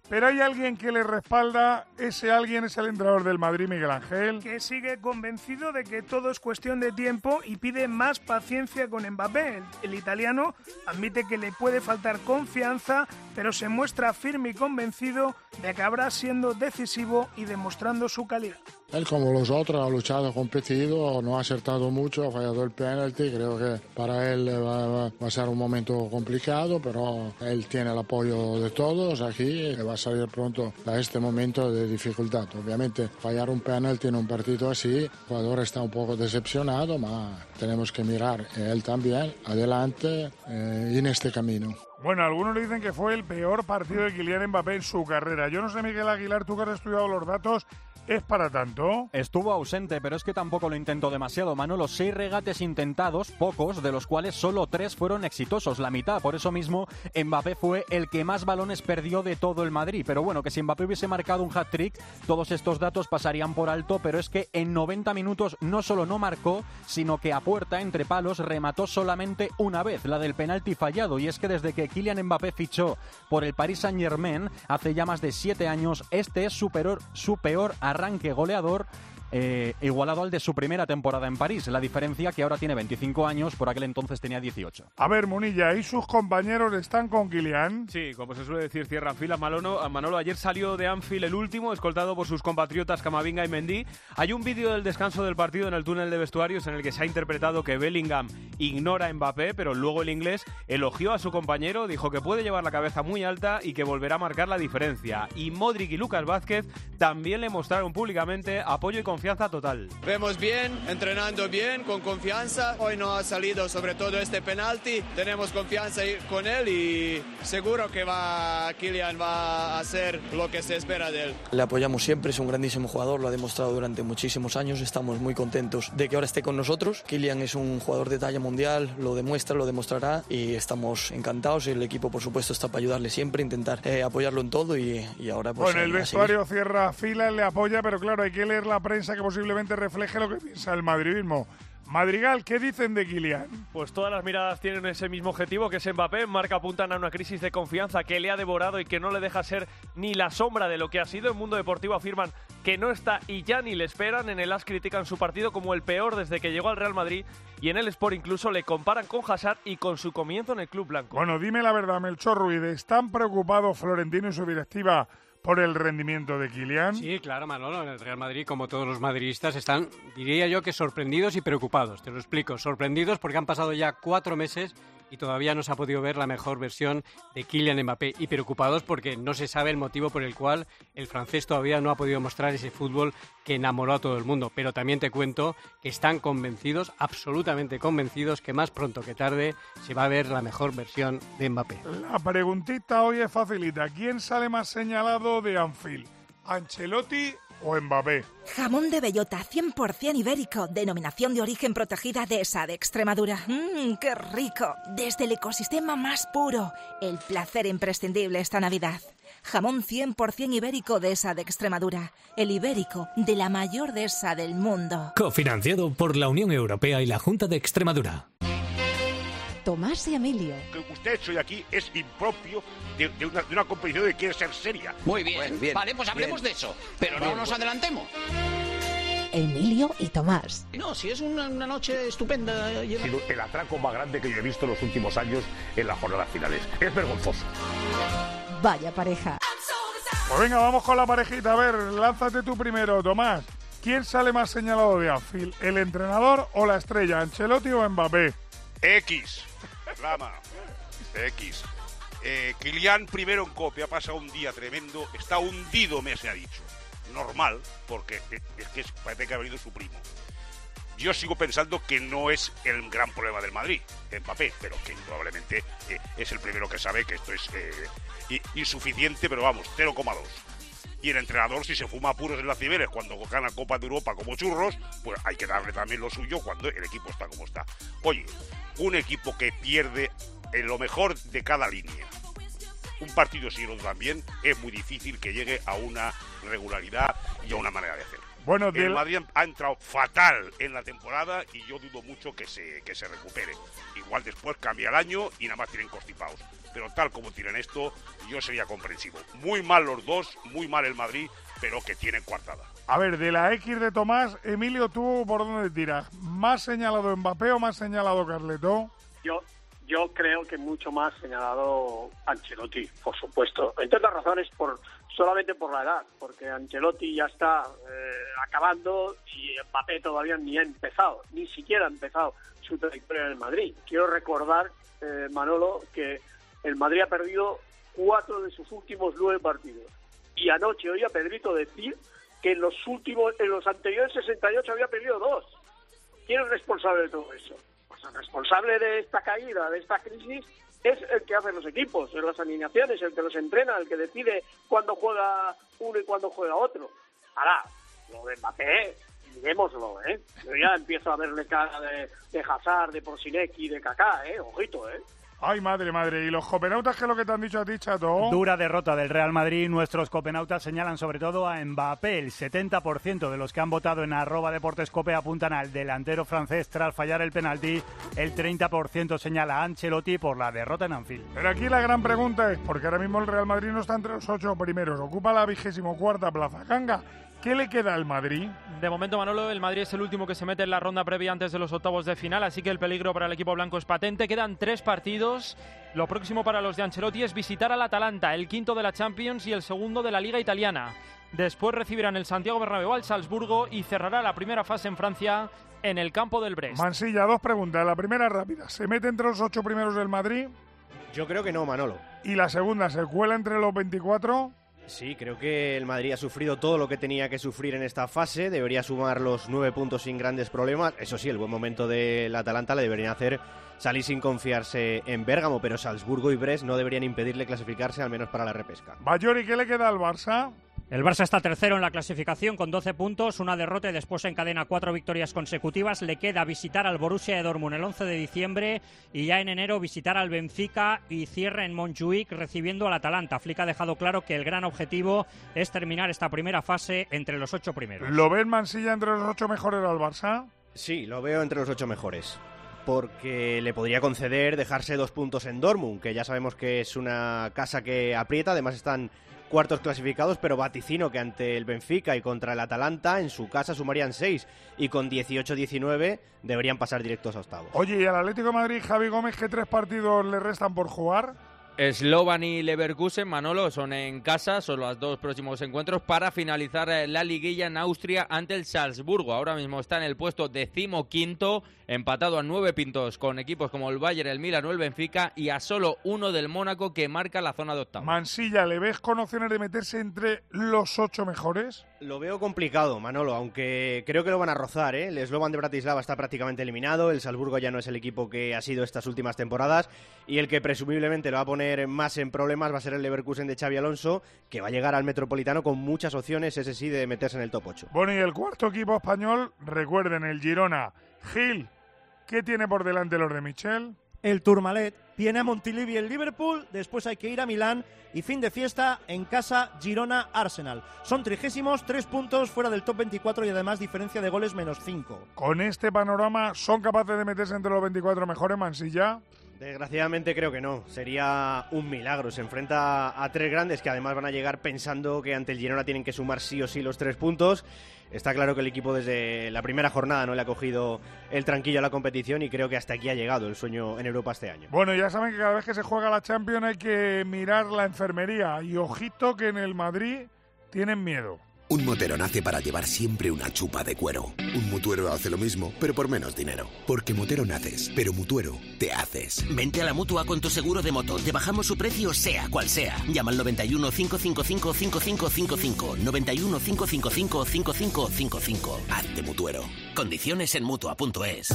Pero hay alguien que le respalda, ese alguien es el entrenador del Madrid, Miguel Ángel. Que sigue convencido de que todo es cuestión de tiempo y pide más paciencia con Mbappé. El, el italiano admite que le puede faltar confianza, pero se muestra firme y convencido de que acabará siendo decisivo y demostrando su calidad. Él, como los otros, ha luchado, ha competido, no ha acertado mucho, ha fallado el penalti. Creo que para él va, va, va a ser un momento complicado, pero él tiene el apoyo de todos aquí y va a salir pronto a este momento de dificultad. Obviamente, fallar un penalti en un partido así, el jugador está un poco decepcionado, pero tenemos que mirar él también adelante eh, en este camino. Bueno, algunos le dicen que fue el peor partido de Kylian Mbappé en su carrera. Yo no sé, Miguel Aguilar, tú que has estudiado los datos, ¿es para tanto? Estuvo ausente, pero es que tampoco lo intentó demasiado. Manolo, seis regates intentados, pocos, de los cuales solo tres fueron exitosos, la mitad. Por eso mismo, Mbappé fue el que más balones perdió de todo el Madrid. Pero bueno, que si Mbappé hubiese marcado un hat-trick, todos estos datos pasarían por alto, pero es que en noventa minutos no solo no marcó, sino que a puerta, entre palos, remató solamente una vez, la del penalti fallado. Y es que desde que Kylian Mbappé fichó por el Paris Saint-Germain, hace ya más de siete años, este es su peor, su peor arranque goleador, eh, igualado al de su primera temporada en París. La diferencia que ahora tiene veinticinco años, por aquel entonces tenía dieciocho. A ver, Munilla, ¿y sus compañeros están con Kylian? Sí, como se suele decir, cierran fila. Manolo, Manolo ayer salió de Anfield el último, escoltado por sus compatriotas Camavinga y Mendy. Hay un vídeo del descanso del partido en el túnel de vestuarios en el que se ha interpretado que Bellingham ignora a Mbappé, pero luego el inglés elogió a su compañero, dijo que puede llevar la cabeza muy alta y que volverá a marcar la diferencia. Y Modric y Lucas Vázquez también le mostraron públicamente apoyo y confianza total. Vemos bien, entrenando bien, con confianza. Hoy no ha salido sobre todo este penalti. Tenemos confianza con él y seguro que va Kylian va a hacer lo que se espera de él. Le apoyamos siempre, es un grandísimo jugador, lo ha demostrado durante muchísimos años. Estamos muy contentos de que ahora esté con nosotros. Kylian es un jugador de talla mundial, lo demuestra, lo demostrará y estamos encantados. El equipo, por supuesto, está para ayudarle siempre, intentar eh, apoyarlo en todo y, y ahora pues... Bueno, el vestuario cierra filas, le apoya, pero claro, hay que leer la prensa que posiblemente refleje lo que piensa el madridismo. Madrigal, ¿qué dicen de Kylian? Pues todas las miradas tienen ese mismo objetivo, que es Mbappé. Marca apuntan a una crisis de confianza que le ha devorado y que no le deja ser ni la sombra de lo que ha sido. En Mundo Deportivo afirman que no está y ya ni le esperan. En el A S critican su partido como el peor desde que llegó al Real Madrid y en el Sport incluso le comparan con Hazard y con su comienzo en el club blanco. Bueno, dime la verdad, Melchor Ruiz, ¿están preocupados Florentino y su directiva por el rendimiento de Kylian? Sí, claro, Manolo. En el Real Madrid, como todos los madridistas, están, diría yo, que sorprendidos y preocupados. Te lo explico. Sorprendidos porque han pasado ya cuatro meses y todavía no se ha podido ver la mejor versión de Kylian Mbappé. Y preocupados porque no se sabe el motivo por el cual el francés todavía no ha podido mostrar ese fútbol que enamoró a todo el mundo. Pero también te cuento que están convencidos, absolutamente convencidos, que más pronto que tarde se va a ver la mejor versión de Mbappé. La preguntita hoy es facilita. ¿Quién sale más señalado de Anfield? ¿Ancelotti o Mbappé? Jamón de bellota cien por ciento ibérico, denominación de origen protegida de esa de Extremadura. ¡Mmm, qué rico! Desde el ecosistema más puro, el placer imprescindible esta Navidad. Jamón cien por ciento ibérico de esa de Extremadura, el ibérico de la mayor dehesa del mundo. Cofinanciado por la Unión Europea y la Junta de Extremadura. Tomás y Emilio. Que usted ha hecho hoy aquí es impropio de, de, una, de una competición que quiere ser seria. Muy bien, Bueno, bien vale, pues hablemos bien. de eso, pero bien, no nos bueno. adelantemos. Emilio y Tomás. No, si es una, una noche estupenda. Ha sido el atraco más grande que yo he visto en los últimos años en las jornadas finales. Es vergonzoso. Vaya pareja. Pues venga, vamos con la parejita. A ver, lánzate tú primero, Tomás. ¿Quién sale más señalado de Anfield? ¿El entrenador o la estrella? ¿Ancelotti o Mbappé? X. Lama. X. Eh, Kylian primero en copia, ha pasado un día tremendo, está hundido, me se ha dicho. Normal, porque es que es, parece que ha venido su primo. Yo sigo pensando que no es el gran problema del Madrid, Mbappé, pero que probablemente eh, es el primero que sabe que esto es eh, insuficiente, pero vamos, cero coma dos. Y el entrenador, si se fuma puros en las Cibeles cuando gana Copa de Europa como churros, pues hay que darle también lo suyo cuando el equipo está como está. Oye, un equipo que pierde en lo mejor de cada línea, un partido si lo también, es muy difícil que llegue a una regularidad y a una manera de hacer. Bueno, el del... Madrid ha entrado fatal en la temporada y yo dudo mucho que se, que se recupere. Igual después cambia el año y nada más tienen constipados. pero tal como tienen esto, yo sería comprensivo. Muy mal los dos, muy mal el Madrid, pero que tienen coartada. A ver, de la X de Tomás, Emilio, ¿tú por dónde tiras? ¿Más señalado Mbappé o más señalado Carleto? Yo yo creo que mucho más señalado Ancelotti, por supuesto. Entre otras razones, por solamente por la edad, porque Ancelotti ya está eh, acabando y Mbappé todavía ni ha empezado, ni siquiera ha empezado su trayectoria en el Madrid. Quiero recordar, eh, Manolo, que el Madrid ha perdido cuatro de sus últimos nueve partidos. Y anoche oí a Pedrito decir que en los últimos, en los anteriores sesenta y ocho había perdido dos. ¿Quién es responsable de todo eso? Pues el responsable de esta caída, de esta crisis, es el que hace los equipos, en las alineaciones, el que los entrena, el que decide cuándo juega uno y cuándo juega otro. Ahora, lo de Mbappé, miremoslo, ¿eh? Yo ya empiezo a verle cara de, de Hazard, de Porsinecki, de Kaká, ¿eh? Ojito, ¿eh? Ay, madre, madre. ¿Y los copenautas qué es lo que te han dicho a ti, Chato? Dura derrota del Real Madrid. Nuestros copenautas señalan sobre todo a Mbappé. El setenta por ciento de los que han votado en arroba deportescope apuntan al delantero francés tras fallar el penalti. El treinta por ciento señala a Ancelotti por la derrota en Anfield. Pero aquí la gran pregunta es, porque ahora mismo el Real Madrid no está entre los ocho primeros, ocupa la vigésimo cuarta plaza. Ganga, ¿qué le queda al Madrid? De momento, Manolo, el Madrid es el último que se mete en la ronda previa antes de los octavos de final, así que el peligro para el equipo blanco es patente. Quedan tres partidos. Lo próximo para los de Ancelotti es visitar al Atalanta, el quinto de la Champions y el segundo de la Liga Italiana. Después recibirán el Santiago Bernabéu al Salzburgo y cerrará la primera fase en Francia en el campo del Brest. Mansilla, dos preguntas. La primera rápida. ¿Se mete entre los ocho primeros del Madrid? Yo creo que no, Manolo. ¿Y la segunda, se cuela entre los veinticuatro? Sí, creo que el Madrid ha sufrido todo lo que tenía que sufrir en esta fase. Debería sumar los nueve puntos sin grandes problemas. Eso sí, el buen momento del Atalanta le deberían hacer salir sin confiarse en Bérgamo, pero Salzburgo y Brest no deberían impedirle clasificarse, al menos para la repesca. Bayori, ¿qué le queda al Barça? El Barça está tercero en la clasificación con doce puntos, una derrota y después encadena cuatro victorias consecutivas. Le queda visitar al Borussia de Dortmund el once de diciembre y ya en enero visitar al Benfica y cierra en Montjuic recibiendo al Atalanta. Flick ha dejado claro que el gran objetivo es terminar esta primera fase entre los ocho primeros. ¿Lo ven, Mansilla, entre los ocho mejores al Barça? Sí, lo veo entre los ocho mejores. Porque le podría conceder dejarse dos puntos en Dortmund, que ya sabemos que es una casa que aprieta. Además están cuartos clasificados, pero vaticino que ante el Benfica y contra el Atalanta en su casa sumarían seis y con dieciocho diecinueve deberían pasar directos a octavos. Oye, ¿y al Atlético de Madrid, Javi Gómez, qué tres partidos le restan por jugar? Slovan y Leverkusen, Manolo, son en casa, son los dos próximos encuentros para finalizar la liguilla en Austria ante el Salzburgo. Ahora mismo está en el puesto decimoquinto, empatado a nueve puntos con equipos como el Bayern, el Milan o el Benfica y a solo uno del Mónaco que marca la zona de octavos. Mansilla, ¿le ves con opciones de meterse entre los ocho mejores? Lo veo complicado, Manolo, aunque creo que lo van a rozar, ¿eh? El Slovan de Bratislava está prácticamente eliminado, el Salzburgo ya no es el equipo que ha sido estas últimas temporadas y el que presumiblemente lo va a poner más en problemas va a ser el Leverkusen de Xabi Alonso, que va a llegar al Metropolitano con muchas opciones, ese sí, de meterse en el top ocho. Bueno, y el cuarto equipo español, recuerden, el Girona. Gil, ¿qué tiene por delante los de Michel? El Tourmalet. Viene a Montilivi el Liverpool, después hay que ir a Milán y fin de fiesta en casa Girona-Arsenal. Son trigésimos, tres puntos fuera del top veinticuatro y además diferencia de goles menos cinco. Con este panorama, ¿son capaces de meterse entre los veinticuatro mejores, Mansilla? Desgraciadamente creo que no, sería un milagro. Se enfrenta a tres grandes que además van a llegar pensando que ante el Girona tienen que sumar sí o sí los tres puntos. Está claro que el equipo desde la primera jornada no le ha cogido el tranquillo a la competición y creo que hasta aquí ha llegado el sueño en Europa este año. Bueno, ya saben que cada vez que se juega la Champions hay que mirar la enfermería y ojito que en el Madrid tienen miedo. Un motero nace para llevar siempre una chupa de cuero. Un mutuero hace lo mismo, pero por menos dinero. Porque motero naces, pero mutuero te haces. Vente a la Mutua con tu seguro de moto. Te bajamos su precio sea cual sea. Llama al noventa y uno, cinco cinco cinco, cinco cinco cinco cinco. noventa y uno, cinco cinco cinco, cinco cinco cinco cinco. Hazte mutuero. Condiciones en Mutua punto es.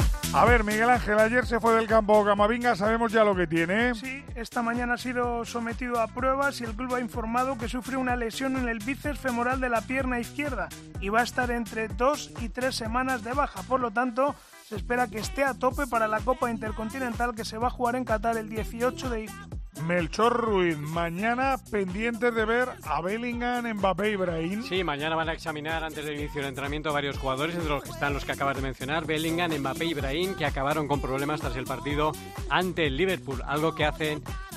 A ver, Miguel Ángel, ayer se fue del campo Camavinga, sabemos ya lo que tiene. Sí, esta mañana ha sido sometido a pruebas y el club ha informado que sufre una lesión en el bíceps femoral de la pierna izquierda y va a estar entre dos y tres semanas de baja. Por lo tanto, se espera que esté a tope para la Copa Intercontinental que se va a jugar en Qatar el dieciocho de diciembre. Melchor Ruiz, mañana pendientes de ver a Bellingham, Mbappé y Brahim. Sí, mañana van a examinar antes del inicio del entrenamiento a varios jugadores, entre los que están los que acabas de mencionar, Bellingham, Mbappé y Brahim, que acabaron con problemas tras el partido ante el Liverpool, algo que hacen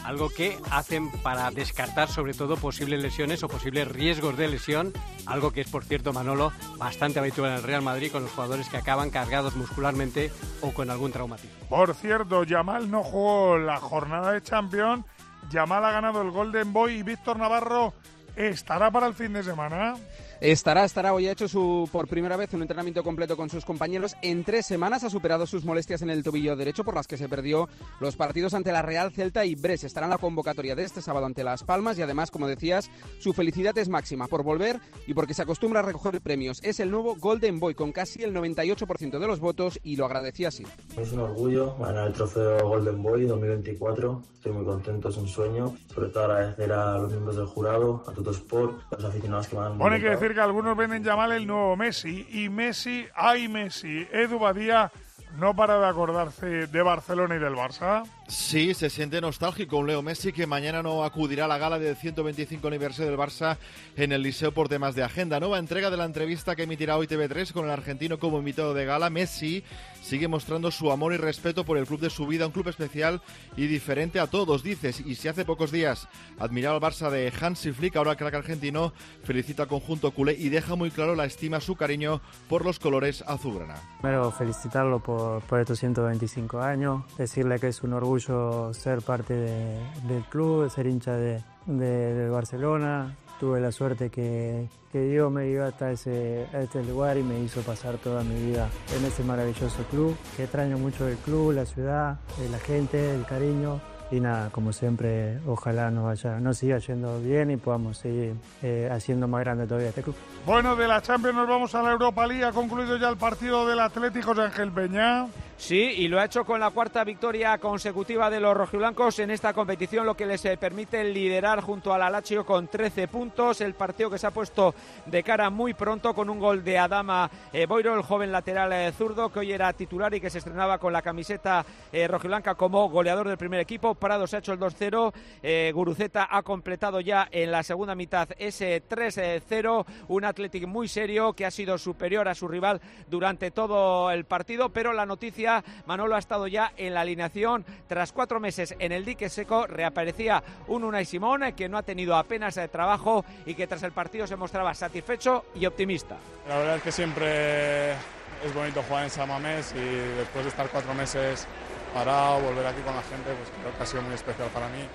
algo que hacen para descartar sobre todo posibles lesiones o posibles riesgos de lesión, algo que es, por cierto, Manolo, bastante habitual en el Real Madrid con los jugadores que acaban cargados muscularmente o con algún traumatismo. Por cierto, Yamal no jugó la jornada de Champions, Yamal ha ganado el Golden Boy y Víctor Navarro estará para el fin de semana. Estará, estará. Hoy ha hecho su por primera vez un entrenamiento completo con sus compañeros. En tres semanas ha superado sus molestias en el tobillo derecho por las que se perdió los partidos ante la Real, Celta y Brest. Estará en la convocatoria de este sábado ante Las Palmas y además, como decías, su felicidad es máxima por volver y porque se acostumbra a recoger premios. Es el nuevo Golden Boy con casi el noventa y ocho por ciento de los votos y lo agradecía así. Es un orgullo ganar el trofeo Golden Boy dos mil veinticuatro. Estoy muy contento, es un sueño. Sobre todo agradecer a los miembros del jurado, a Tuttosport, a los aficionados que me han... Bueno, hay que decir que algunos ven en Yamal el nuevo Messi, y Messi, ¡ay Messi! Edu Badía no para de acordarse de Barcelona y del Barça. Sí, se siente nostálgico un Leo Messi que mañana no acudirá a la gala del ciento veinticinco aniversario del Barça en el Liceo por temas de agenda. Nueva entrega de la entrevista que emitirá hoy T V tres con el argentino como invitado de gala. Messi sigue mostrando su amor y respeto por el club de su vida, un club especial y diferente a todos, dices. Y si hace pocos días admiraba al Barça de Hansi Flick, ahora el crack argentino felicita al conjunto culé y deja muy claro la estima, su cariño por los colores azulgrana. Primero felicitarlo por, por estos ciento veinticinco años, decirle que es un orgullo ser parte de, del club, ser hincha de, de, de Barcelona. Tuve la suerte que, que Dios me dio hasta ese, a este lugar y me hizo pasar toda mi vida en ese maravilloso club, que extraño mucho del club, la ciudad, la gente, el cariño. Y nada, como siempre, ojalá nos vaya, nos siga yendo bien y podamos seguir eh, haciendo más grande todavía este club. Bueno, de la Champions nos vamos a la Europa League. Ha concluido ya el partido del Atlético de Ángel Peña. Sí, y lo ha hecho con la cuarta victoria consecutiva de los rojiblancos en esta competición, lo que les permite liderar junto al Lazio con trece puntos. El partido que se ha puesto de cara muy pronto con un gol de Adama eh, Boiro, el joven lateral eh, zurdo, que hoy era titular y que se estrenaba con la camiseta eh, rojiblanca como goleador del primer equipo. Prado se ha hecho el dos cero, eh, Guruceta ha completado ya en la segunda mitad ese tres cero, un Athletic muy serio que ha sido superior a su rival durante todo el partido, pero la noticia, Manolo, ha estado ya en la alineación. Tras cuatro meses en el dique seco, reaparecía un Unai Simón que no ha tenido apenas trabajo y que tras el partido se mostraba satisfecho y optimista. La verdad es que siempre es bonito jugar en San Mamés y después de estar cuatro meses parado, volver aquí con la gente, pues creo que ha sido muy especial para mí.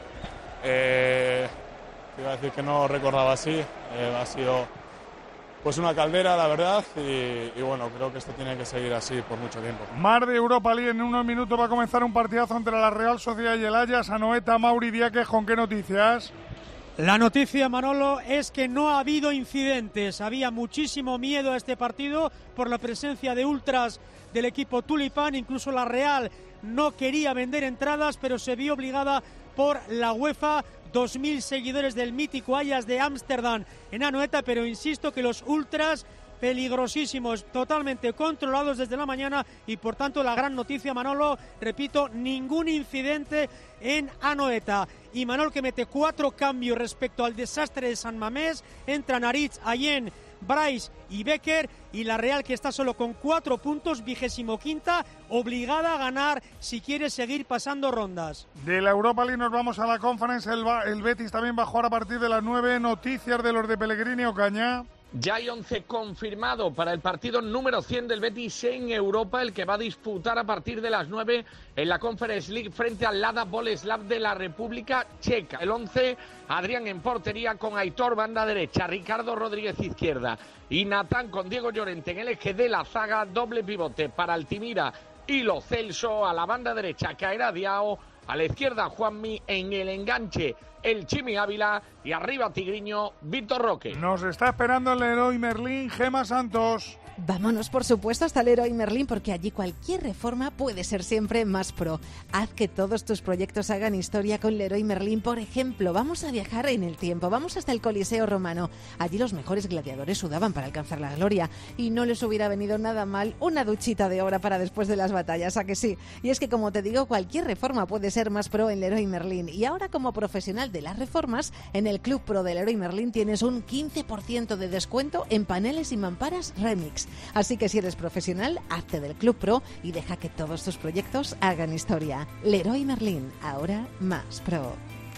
Eh, iba a decir que no recordaba así, eh, ha sido pues una caldera, la verdad, y, y bueno, creo que esto tiene que seguir así por mucho tiempo. Mar de Europa League, en unos minutos va a comenzar un partidazo entre la Real Sociedad y el Ajax. Anoeta, Mauri Diaque, ¿con qué noticias? La noticia, Manolo, es que no ha habido incidentes. Había muchísimo miedo a este partido por la presencia de ultras del equipo tulipán. Incluso la Real no quería vender entradas, pero se vio obligada por la UEFA. dos mil seguidores del mítico Ajax de Ámsterdam en Anoeta, pero insisto que los ultras peligrosísimos, totalmente controlados desde la mañana, y por tanto la gran noticia, Manolo, repito, ningún incidente en Anoeta. Y Manol, que mete cuatro cambios respecto al desastre de San Mamés, entran Aritz, Allen, Bryce y Becker, y la Real, que está solo con cuatro puntos, vigésimo quinta, obligada a ganar si quiere seguir pasando rondas. De la Europa League nos vamos a la Conference. El, el Betis también va a jugar a partir de las nueve. Noticias de los de Pellegrini, Ocaña. Ya hay once confirmado para el partido número cien del Betis en Europa, el que va a disputar a partir de las nueve en la Conference League frente al Lada Boleslav de la República Checa. El once, Adrián en portería con Aitor banda derecha, Ricardo Rodríguez izquierda y Natán con Diego Llorente en el eje de la zaga, doble pivote para Altimira y Lo Celso. A la banda derecha caerá Diao, a la izquierda Juanmi, en el enganche el Chimi Ávila y arriba Tigriño, Víctor Roque. Nos está esperando el Leroy Merlin, Gema Santos. Vámonos, por supuesto, hasta Leroy Merlin, porque allí cualquier reforma puede ser siempre más pro. Haz que todos tus proyectos hagan historia con Leroy Merlin. Por ejemplo, vamos a viajar en el tiempo, vamos hasta el Coliseo Romano. Allí los mejores gladiadores sudaban para alcanzar la gloria y no les hubiera venido nada mal una duchita de obra para después de las batallas, ¿a que sí? Y es que, como te digo, cualquier reforma puede ser más pro en Leroy Merlin. Y ahora, como profesional de las reformas, en el Club Pro de Leroy Merlin tienes un quince por ciento de descuento en paneles y mamparas Remix. Así que si eres profesional, hazte del Club Pro y deja que todos tus proyectos hagan historia. Leroy Merlin, ahora más pro.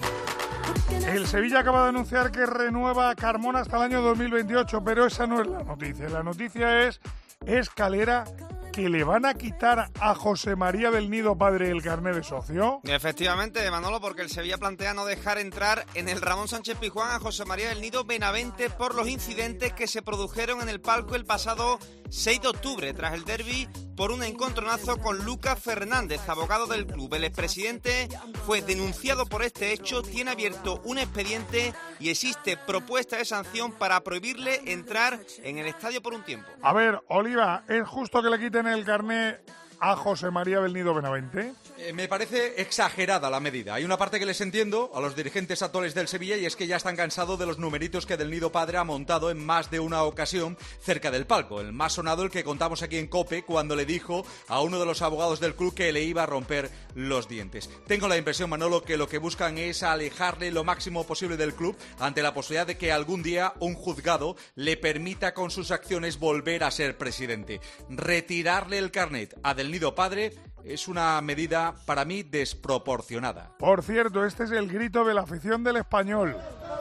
El Sevilla acaba de anunciar que renueva a Carmona hasta el año dos mil veintiocho, pero esa no es la noticia. La noticia es Escalera, que le van a quitar a José María del Nido Padre el carnet de socio. Efectivamente, Manolo, porque el Sevilla plantea no dejar entrar en el Ramón Sánchez Pizjuán a José María del Nido Benavente por los incidentes que se produjeron en el palco el pasado seis de octubre, tras el derbi por un encontronazo con Lucas Fernández, abogado del club. El expresidente fue denunciado por este hecho, tiene abierto un expediente y existe propuesta de sanción para prohibirle entrar en el estadio por un tiempo. A ver, Oliva, ¿es justo que le quiten el carné a José María del Nido Benavente? Eh, me parece exagerada la medida. Hay una parte que les entiendo a los dirigentes actuales del Sevilla y es que ya están cansados de los numeritos que del Nido Padre ha montado en más de una ocasión cerca del palco. El más sonado, el que contamos aquí en COPE, cuando le dijo a uno de los abogados del club que le iba a romper los dientes. Tengo la impresión, Manolo, que lo que buscan es alejarle lo máximo posible del club ante la posibilidad de que algún día un juzgado le permita con sus acciones volver a ser presidente. Retirarle el carnet a del Nido Padre es una medida, para mí, desproporcionada. Por cierto, este es el grito de la afición del Español.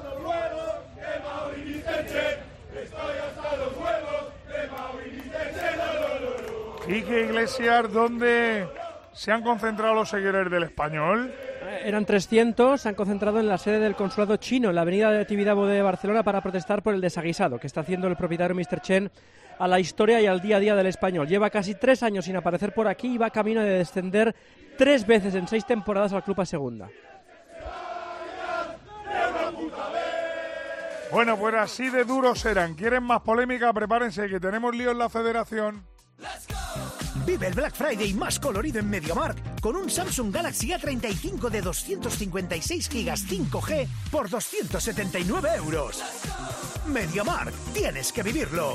Quique Iglesias, ¿dónde se han concentrado los seguidores del Español? Eran trescientos, se han concentrado en la sede del consulado chino, en la avenida de Tibidabo de Barcelona, para protestar por el desaguisado que está haciendo el propietario míster Chen a la historia y al día a día del Español. Lleva casi tres años sin aparecer por aquí y va camino de descender tres veces en seis temporadas al club a segunda. Bueno, pues así de duros serán. ¿Quieren más polémica? Prepárense, que tenemos lío en la federación. Vive el Black Friday más colorido en MediaMarkt con un Samsung Galaxy A treinta y cinco de doscientos cincuenta y seis gigas cinco G por doscientos setenta y nueve euros. MediaMarkt, tienes que vivirlo.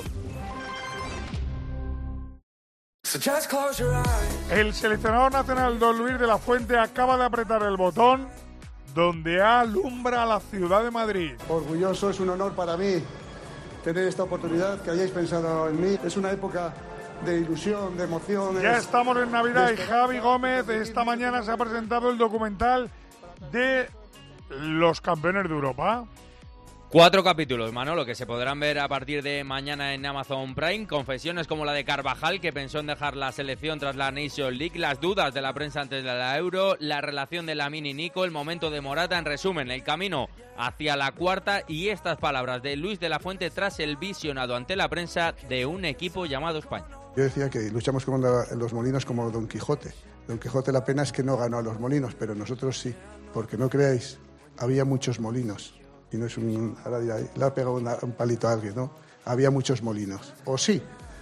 El seleccionador nacional Don Luis de la Fuente acaba de apretar el botón donde alumbra la ciudad de Madrid. Orgulloso, es un honor para mí tener esta oportunidad, que hayáis pensado en mí. Es una época de ilusión, de emoción. Ya estamos en Navidad y Javi Gómez, esta mañana se ha presentado el documental de los campeones de Europa. Cuatro capítulos, Manolo, que se podrán ver a partir de mañana en Amazon Prime. Confesiones como la de Carvajal, que pensó en dejar la selección tras la Nations League, las dudas de la prensa antes de la Euro, la relación de Lamine y Nico, el momento de Morata. En resumen, el camino hacia la cuarta y estas palabras de Luis de la Fuente tras el visionado ante la prensa de un equipo llamado España. Yo decía que luchamos contra los molinos como Don Quijote. Don Quijote, la pena es que no ganó a los molinos, pero nosotros sí, porque no creáis, había muchos molinos. Y no es un... Ahora dirá, le ha pegado una, un palito a alguien, ¿no? Había muchos molinos. O sí.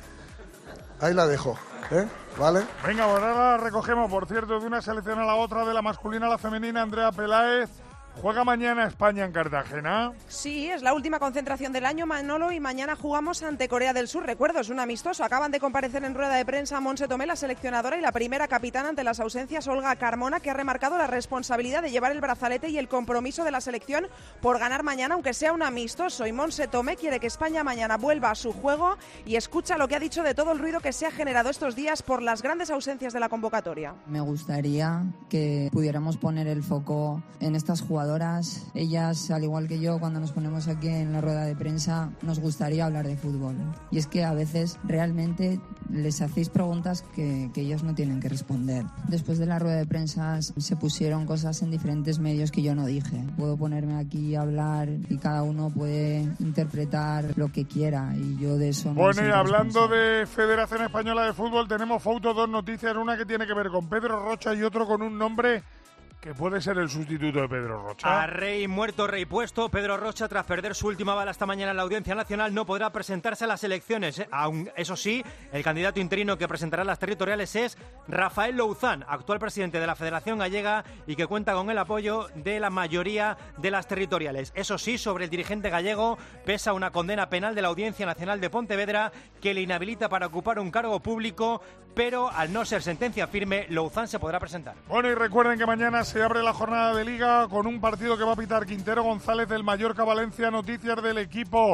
Ahí la dejo, ¿eh? ¿Vale? Venga, ahora la recogemos, por cierto, de una selección a la otra, de la masculina a la femenina. Andrea Peláez juega mañana España en Cartagena. Sí, es la última concentración del año, Manolo, y mañana jugamos ante Corea del Sur. Recuerdo, es un amistoso. Acaban de comparecer en rueda de prensa Montse Tomé, la seleccionadora, y la primera capitana ante las ausencias, Olga Carmona, que ha remarcado la responsabilidad de llevar el brazalete y el compromiso de la selección por ganar mañana, aunque sea un amistoso. Y Montse Tomé quiere que España mañana vuelva a su juego y escucha lo que ha dicho de todo el ruido que se ha generado estos días por las grandes ausencias de la convocatoria. Me gustaría que pudiéramos poner el foco en estas jugadoras. Ellas, al igual que yo, cuando nos ponemos aquí en la rueda de prensa, nos gustaría hablar de fútbol. Y es que a veces realmente les hacéis preguntas que, que ellos no tienen que responder. Después de la rueda de prensa se pusieron cosas en diferentes medios que yo no dije. Puedo ponerme aquí a hablar y cada uno puede interpretar lo que quiera, y yo de eso no Bueno, soy y hablando responsable. de Federación Española de Fútbol, tenemos fotos, dos noticias, una que tiene que ver con Pedro Rocha y otro con un nombre que puede ser el sustituto de Pedro Rocha. A rey muerto, rey puesto. Pedro Rocha, tras perder su última bala esta mañana en la Audiencia Nacional, no podrá presentarse a las elecciones. Aún, eso sí, el candidato interino que presentará las territoriales es Rafael Louzán, actual presidente de la Federación Gallega y que cuenta con el apoyo de la mayoría de las territoriales. Eso sí, sobre el dirigente gallego pesa una condena penal de la Audiencia Nacional de Pontevedra que le inhabilita para ocupar un cargo público, pero al no ser sentencia firme, Louzán se podrá presentar. Bueno, y recuerden que mañana se abre la jornada de Liga con un partido que va a pitar Quintero González del Mallorca Valencia. Noticias del equipo.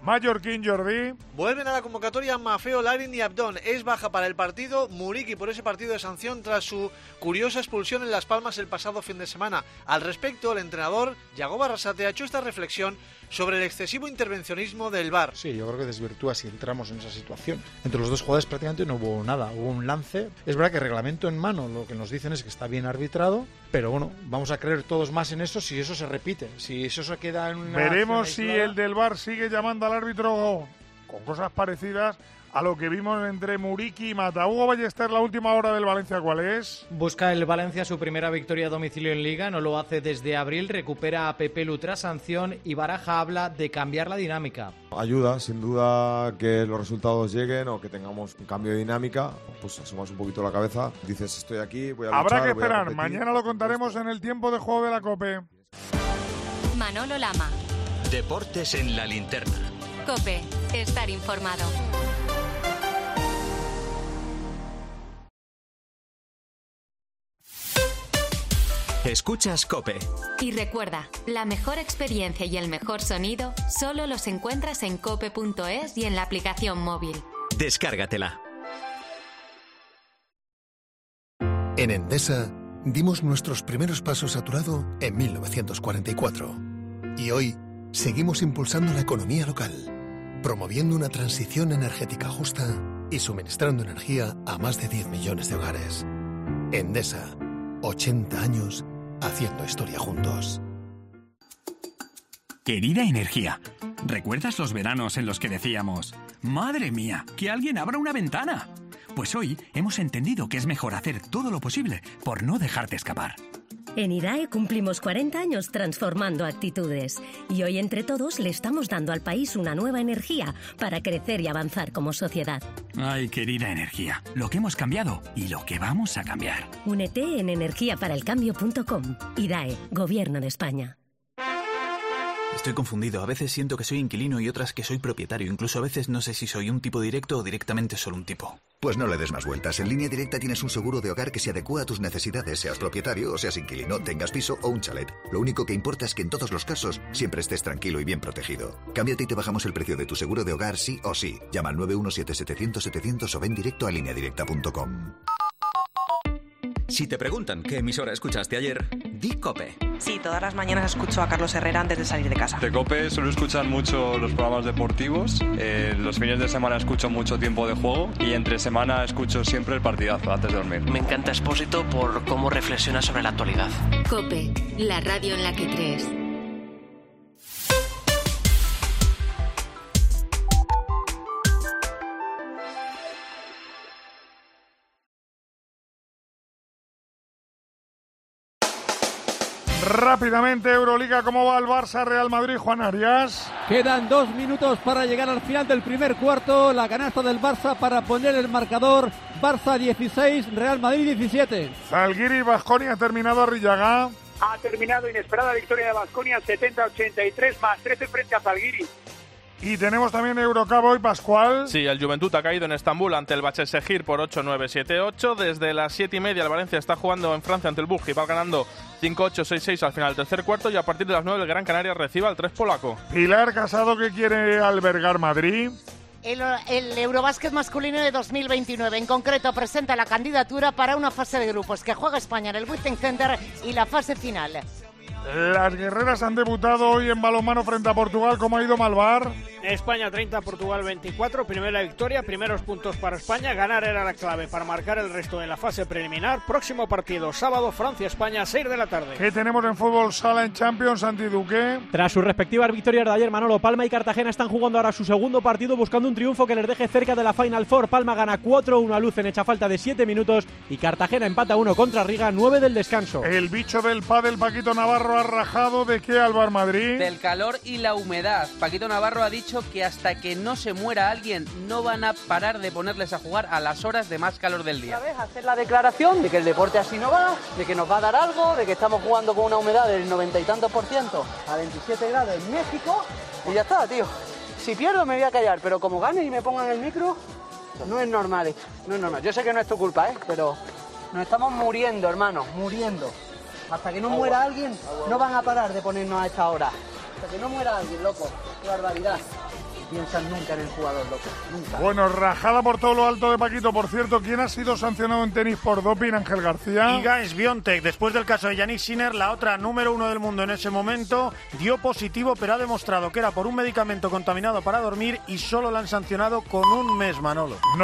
Mallorquín, Jordi. Vuelven a la convocatoria Maffeo, Larin y Abdón. Es baja para el partido Muriqui por ese partido de sanción tras su curiosa expulsión en Las Palmas el pasado fin de semana. Al respecto, el entrenador Yago Barrasate ha hecho esta reflexión sobre el excesivo intervencionismo del V A R. Sí, yo creo que desvirtúa si entramos en esa situación. Entre los dos jugadores prácticamente no hubo nada, hubo un lance. Es verdad que reglamento en mano, lo que nos dicen es que está bien arbitrado, pero bueno, vamos a creer todos más en eso si eso se repite, si eso se queda en una... Veremos si el del V A R sigue llamando al árbitro con cosas parecidas a lo que vimos entre Muriqui y Mata. Hugo Ballester, la última hora del Valencia, ¿cuál es? Busca el Valencia su primera victoria a domicilio en Liga, no lo hace desde abril, recupera a Pepe Lu tras sanción y Baraja habla de cambiar la dinámica. Ayuda, sin duda, que los resultados lleguen o que tengamos un cambio de dinámica, pues asomas un poquito la cabeza, dices estoy aquí, voy a luchar, habrá que voy a esperar, competir. Mañana lo contaremos en el tiempo de juego de la COPE. Manolo Lama. Deportes en la linterna. COPE, estar informado. Escuchas COPE. Y recuerda, la mejor experiencia y el mejor sonido solo los encuentras en cope punto es y en la aplicación móvil. Descárgatela. En Endesa dimos nuestros primeros pasos a tu lado en mil novecientos cuarenta y cuatro. Y hoy seguimos impulsando la economía local, promoviendo una transición energética justa y suministrando energía a más de diez millones de hogares. Endesa, ochenta años haciendo historia juntos. Querida Energía, ¿recuerdas los veranos en los que decíamos, madre mía, que alguien abra una ventana? Pues hoy hemos entendido que es mejor hacer todo lo posible por no dejarte escapar. En IDAE cumplimos cuarenta años transformando actitudes y hoy entre todos le estamos dando al país una nueva energía para crecer y avanzar como sociedad. Ay, querida Energía, lo que hemos cambiado y lo que vamos a cambiar. Únete en energía para el cambio punto com. IDAE, Gobierno de España. Estoy confundido. A veces siento que soy inquilino y otras que soy propietario. Incluso a veces no sé si soy un tipo directo o directamente solo un tipo. Pues no le des más vueltas. En Línea Directa tienes un seguro de hogar que se adecúa a tus necesidades, seas propietario o seas inquilino, tengas piso o un chalet. Lo único que importa es que en todos los casos siempre estés tranquilo y bien protegido. Cámbiate y te bajamos el precio de tu seguro de hogar sí o sí. Llama al nueve uno siete setecientos setecientos o ven directo a línea directa punto com. Si te preguntan qué emisora escuchaste ayer, di COPE. Sí, todas las mañanas escucho a Carlos Herrera antes de salir de casa. De COPE suelo escuchar mucho los programas deportivos, eh, los fines de semana escucho mucho Tiempo de Juego y entre semana escucho siempre el partidazo antes de dormir. Me encanta Expósito por cómo reflexiona sobre la actualidad. COPE, la radio en la que crees. Rápidamente, Euroliga, ¿cómo va el Barça Real Madrid, Juan Arias? Quedan dos minutos para llegar al final del primer cuarto. La canasta del Barça para poner el marcador. Barça dieciséis, Real Madrid diecisiete. Zalgiris, Baskonia ha terminado. Arrillaga. Ha terminado inesperada victoria de Baskonia, setenta a ochenta y tres, más trece frente a Zalgiris. Y tenemos también Eurocup hoy, Pascual. Sí, el Juventud ha caído en Estambul ante el Başakşehir por ocho nueve siete ocho. Desde las siete y media el Valencia está jugando en Francia ante el Burgi. Va ganando cinco ocho seis seis al final del tercer cuarto y a partir de las nueve el Gran Canaria recibe al tres polaco. Pilar Casado, que quiere albergar Madrid. El, el Eurobásquet masculino de dos mil veintinueve, en concreto, presenta la candidatura para una fase de grupos que juega España en el Wizzing Center y la fase final. Las guerreras han debutado hoy en balonmano frente a Portugal. ¿Cómo ha ido Malvar? España treinta, Portugal veinticuatro. Primera victoria, primeros puntos para España. Ganar era la clave para marcar el resto en la fase preliminar. Próximo partido, sábado, Francia-España, seis de la tarde. ¿Qué tenemos en fútbol sala en Champions, Santi Duque? Tras sus respectivas victorias de ayer, Manolo, Palma y Cartagena están jugando ahora su segundo partido buscando un triunfo que les deje cerca de la Final Four. Palma gana cuatro uno a Luz en hecha falta de siete minutos y Cartagena empata uno contra Riga, nueve del descanso. El bicho del pádel, Paquito Navarro, ha rajado. ¿De qué, Álvaro Madrid? Del calor y la humedad. Paquito Navarro ha dicho que hasta que no se muera alguien no van a parar de ponerles a jugar a las horas de más calor del día. ¿Sabes? Hacer la declaración de que el deporte así no va, de que nos va a dar algo, de que estamos jugando con una humedad del noventa y tantos por ciento a veintisiete grados en México y ya está, tío. Si pierdo me voy a callar, pero como gane y me pongan el micro, no es normal esto, no es normal. Yo sé que no es tu culpa, ¿eh? Pero nos estamos muriendo, hermano, muriendo. Hasta que no agua, muera alguien, agua. No van a parar de ponernos a esta hora. Hasta que no muera alguien, loco. Qué barbaridad. piensan nunca en el jugador loco, nunca. Bueno, rajada por todo lo alto de Paquito. Por cierto, ¿quién ha sido sancionado en tenis por doping, Ángel García? Iga Swiatek. Después del caso de Yannick Sinner, la otra número uno del mundo en ese momento, dio positivo, pero ha demostrado que era por un medicamento contaminado para dormir y solo la han sancionado con un mes, Manolo.